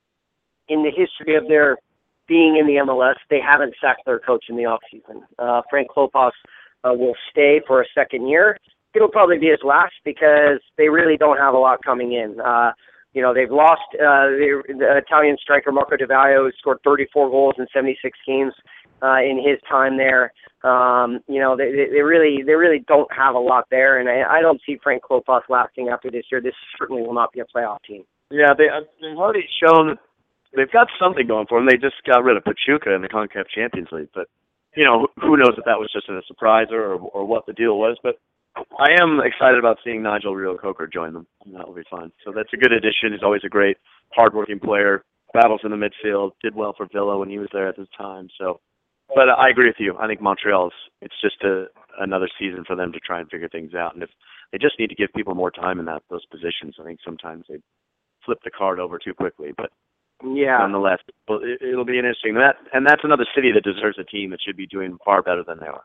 in the history of their being in the M L S, they haven't sacked their coach in the offseason. Uh, Frank Klopas uh, will stay for a second year. It'll probably be his last because they really don't have a lot coming in. Uh, You know, they've lost uh, the, the Italian striker Marco Di Vaio, who scored thirty-four goals in seventy-six games uh, in his time there. Um, you know, they, they really they really don't have a lot there, and I, I don't see Frank Klopas lasting after this year. This certainly will not be a playoff team. Yeah, they, they've already shown they've got something going for them. They just got rid of Pachuca in the CONCACAF Champions League, but, you know, who knows if that was just a surprise or, or what the deal was, but I am excited about seeing Nigel Reo-Coker join them. That will be fun. So that's a good addition. He's always a great, hardworking player. Battles in the midfield. Did well for Villa when he was there at the time. So, but I agree with you. I think Montreal's. It's just a, another season for them to try and figure things out. And if they just need to give people more time in that those positions, I think sometimes they flip the card over too quickly. But yeah, nonetheless, it, it'll be interesting. That and that's another city that deserves a team that should be doing far better than they are.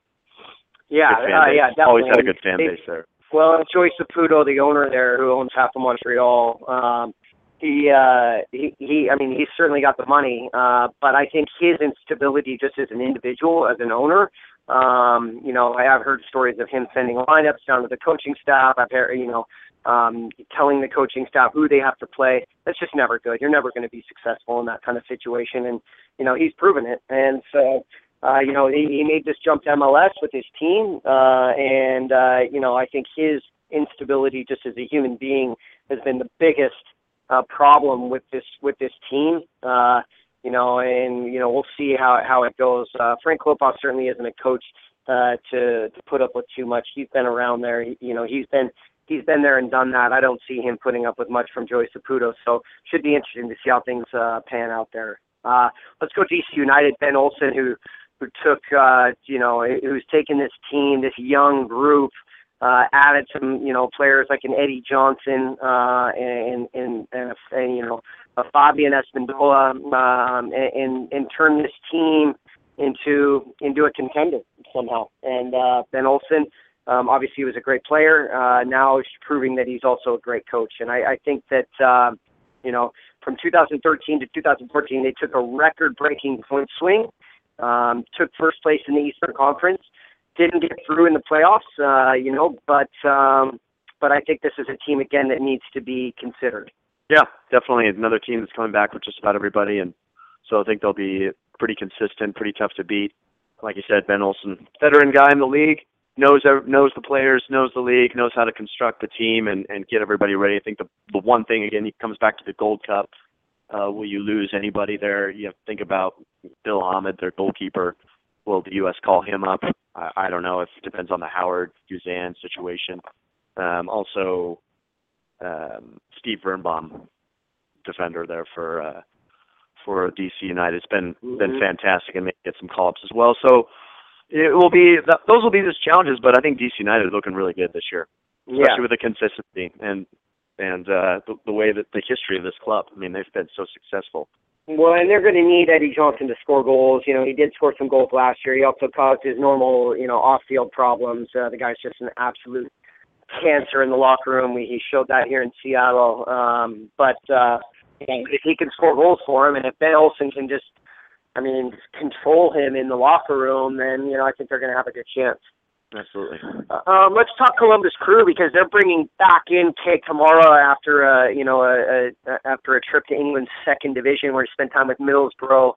Yeah, uh, yeah, definitely. Always had a good fan they, base there. Well, Joey Saputo, the owner there, who owns half of Montreal, um, he, uh, he, he, I mean, he's certainly got the money, uh, but I think his instability just as an individual, as an owner, um, you know, I have heard stories of him sending lineups down to the coaching staff. I've heard, you know, um, telling the coaching staff who they have to play. That's just never good. You're never going to be successful in that kind of situation, and you know, he's proven it. And so. Uh, you know, he, he made this jump to M L S with his team, uh, and, uh, you know, I think his instability just as a human being has been the biggest uh, problem with this with this team, uh, you know, and, you know, we'll see how, how it goes. Uh, Frank Klopas certainly isn't a coach uh, to, to put up with too much. He's been around there. He, you know, he's been he's been there and done that. I don't see him putting up with much from Joey Saputo, so should be interesting to see how things uh, pan out there. Uh, let's go to D C United. Ben Olsen, who who took, uh, you know, who's taken this team, this young group, uh, added some, you know, players like an Eddie Johnson, uh, and, and, and, and you know, a Fabian Espindola, um, and, and turned this team into, into a contender somehow. And, uh, Ben Olsen, um, obviously was a great player. Uh, now he's proving that he's also a great coach. And I, I think that, uh, you know, from two thousand thirteen to two thousand fourteen, they took a record-breaking point swing. Um, took first place in the Eastern Conference, didn't get through in the playoffs, uh, you know, but um, but I think this is a team, again, that needs to be considered. Yeah, definitely. Another team that's coming back with just about everybody, and so I think they'll be pretty consistent, pretty tough to beat. Like you said, Ben Olsen, veteran guy in the league, knows knows the players, knows the league, knows how to construct the team and, and get everybody ready. I think the, the one thing, again, he comes back to the Gold Cup. Uh, will you lose anybody there? You have to think about Bill Ahmed, their goalkeeper. Will the U S call him up? I, I don't know. It depends on the Howard Guzan situation. Um, also, um, Steve Birnbaum, defender there for uh, for D C United, has been mm-hmm. been fantastic and may get some call-ups as well. So it will be those will be just challenges, but I think D C United is looking really good this year, especially yeah. with the consistency and and uh, the, the way that the history of this club. I mean, they've been so successful. Well, and they're going to need Eddie Johnson to score goals. You know, he did score some goals last year. He also caused his normal, you know, off-field problems. Uh, the guy's just an absolute cancer in the locker room. We, he showed that here in Seattle. Um, but uh, if he can score goals for him, and if Ben Olsen can just, I mean, control him in the locker room, then, you know, I think they're going to have a good chance. Absolutely. Uh, um, let's talk Columbus Crew, because they're bringing back in Kei Kamara after a you know a, a after a trip to England's second division, where he spent time with Middlesbrough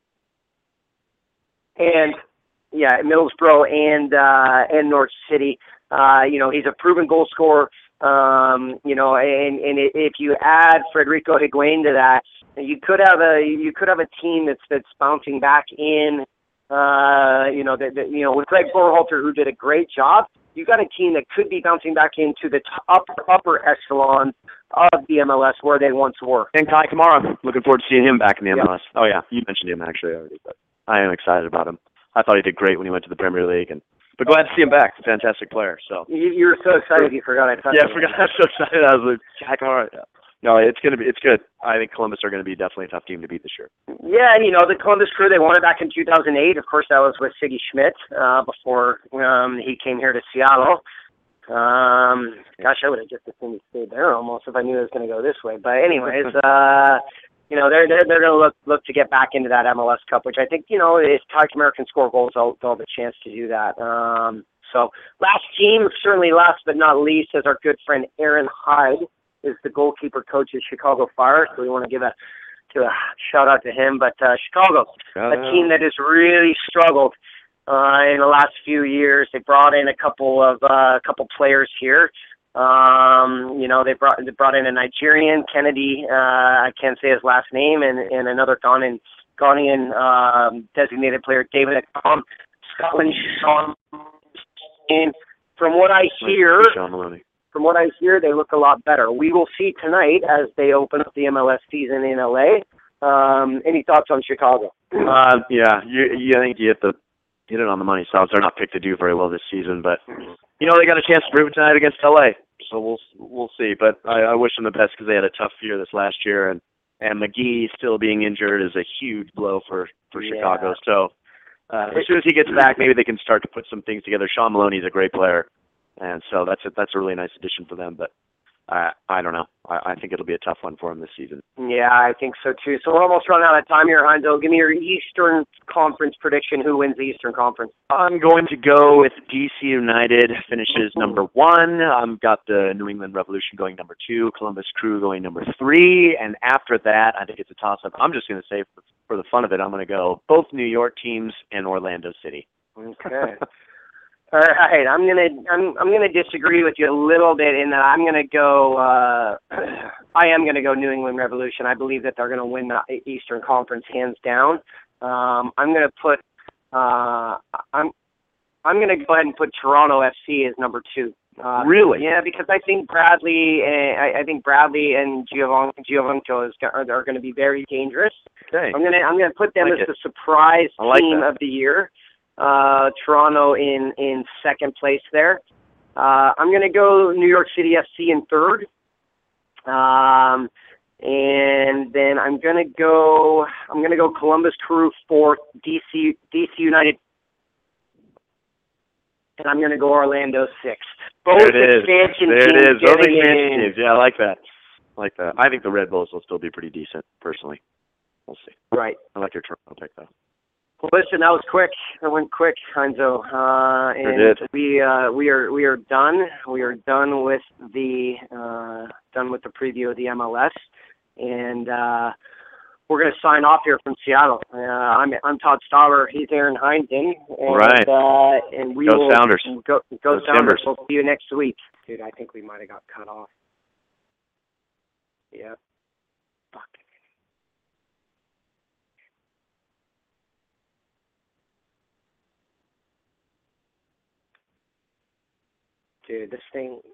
and yeah Middlesbrough and uh, and Norwich City. Uh, you know he's a proven goal scorer. Um, you know, and and if you add Federico Higuain to that, you could have a you could have a team that's that's bouncing back in. Uh, you know, that you know, with Greg Berhalter, who did a great job, you got a team that could be bouncing back into the top, upper upper echelon of the M L S where they once were. And Kei Kamara, looking forward to seeing him back in the yep. M L S. Oh yeah, you mentioned him actually already, but I am excited about him. I thought he did great when he went to the Premier League, and but glad to see him back. Fantastic player. So you, you were so excited you forgot I touched Yeah, I forgot. I was so excited. I was like, Kei Kamara. Yeah. No, it's gonna be. It's good. I think Columbus are going to be definitely a tough team to beat this year. Yeah, and you know the Columbus Crew, they won it back in two thousand eight. Of course, that was with Siggy Schmidt uh, before um, he came here to Seattle. Um, gosh, I would have just assumed he stayed there almost if I knew it was going to go this way. But anyways, uh, you know they're they're, they're going to look look to get back into that M L S Cup, which I think you know if Kei Kamara can score goals, they'll, they'll have a chance to do that. Um, so last team, certainly last but not least, is our good friend Aaron Hyde. Is the goalkeeper coach of Chicago Fire, so we want to give a, give a shout out to him. But uh, Chicago, shout a out. team that has really struggled uh, in the last few years. They brought in a couple of uh, a couple players here. Um, you know, they brought they brought in a Nigerian, Kennedy. Uh, I can't say his last name, and, and another Ghanaian, Ghanaian um, designated player, David Akam. Scotland, Sean. And from what I hear. Sean Maloney. From what I hear, they look a lot better. We will see tonight as they open up the M L S season in L A. Um, any thoughts on Chicago? Uh, yeah, you, you I think you hit the hit it on the money. Souths are not picked to do very well this season, but you know they got a chance to prove it tonight against L A. So we'll we'll see. But I, I wish them the best because they had a tough year this last year, and and McGee still being injured is a huge blow for for yeah. Chicago. So uh, as soon as he gets back, maybe they can start to put some things together. Sean Maloney's a great player. And so that's a, that's a really nice addition for them. But I I don't know. I, I think it'll be a tough one for them this season. Yeah, I think so too. So we're almost running out of time here, Heinzo. Give me your Eastern Conference prediction. Who wins the Eastern Conference? I'm going to go with D C United finishes number one. I've got the New England Revolution going number two, Columbus Crew going number three, and after that, I think it's a toss-up. I'm just going to say, for, for the fun of it, I'm going to go both New York teams and Orlando City. Okay. All right, I'm gonna I'm I'm gonna disagree with you a little bit in that I'm gonna go. Uh, I am gonna go New England Revolution. I believe that they're gonna win the Eastern Conference hands down. Um, I'm gonna put. Uh, I'm I'm gonna go ahead and put Toronto F C as number two. Uh, really? Yeah, because I think Bradley. Uh, I, I think Bradley and Giovin Giovinco is are, are going to be very dangerous. Okay. I'm gonna I'm gonna put them like as it. the surprise like team that. of the year. Uh, Toronto in, in second place there. Uh, I'm going to go New York City F C in third. Um, and then I'm going to go, I'm going to go Columbus Crew fourth, D C, D C United. And I'm going to go Orlando sixth. Both there it expansion is. There teams. it is. Both getting expansion in. teams. Yeah, I like that. I like that. I think the Red Bulls will still be pretty decent, personally. We'll see. Right. I like your Toronto pick, though. Well, listen, that was quick. That went quick, Heinzo. Uh, and it did. we uh, we are we are done. We are done with the uh, done with the preview of the M L S, and uh, we're going to sign off here from Seattle. Uh, I'm I'm Todd Stauber. He's Aaron Heinzen. And, right. Uh, and we go will Sounders. Go, go, go Sounders. Timbers. We'll see you next week, dude. I think we might have got cut off. Yeah. Fuck. dude, this thing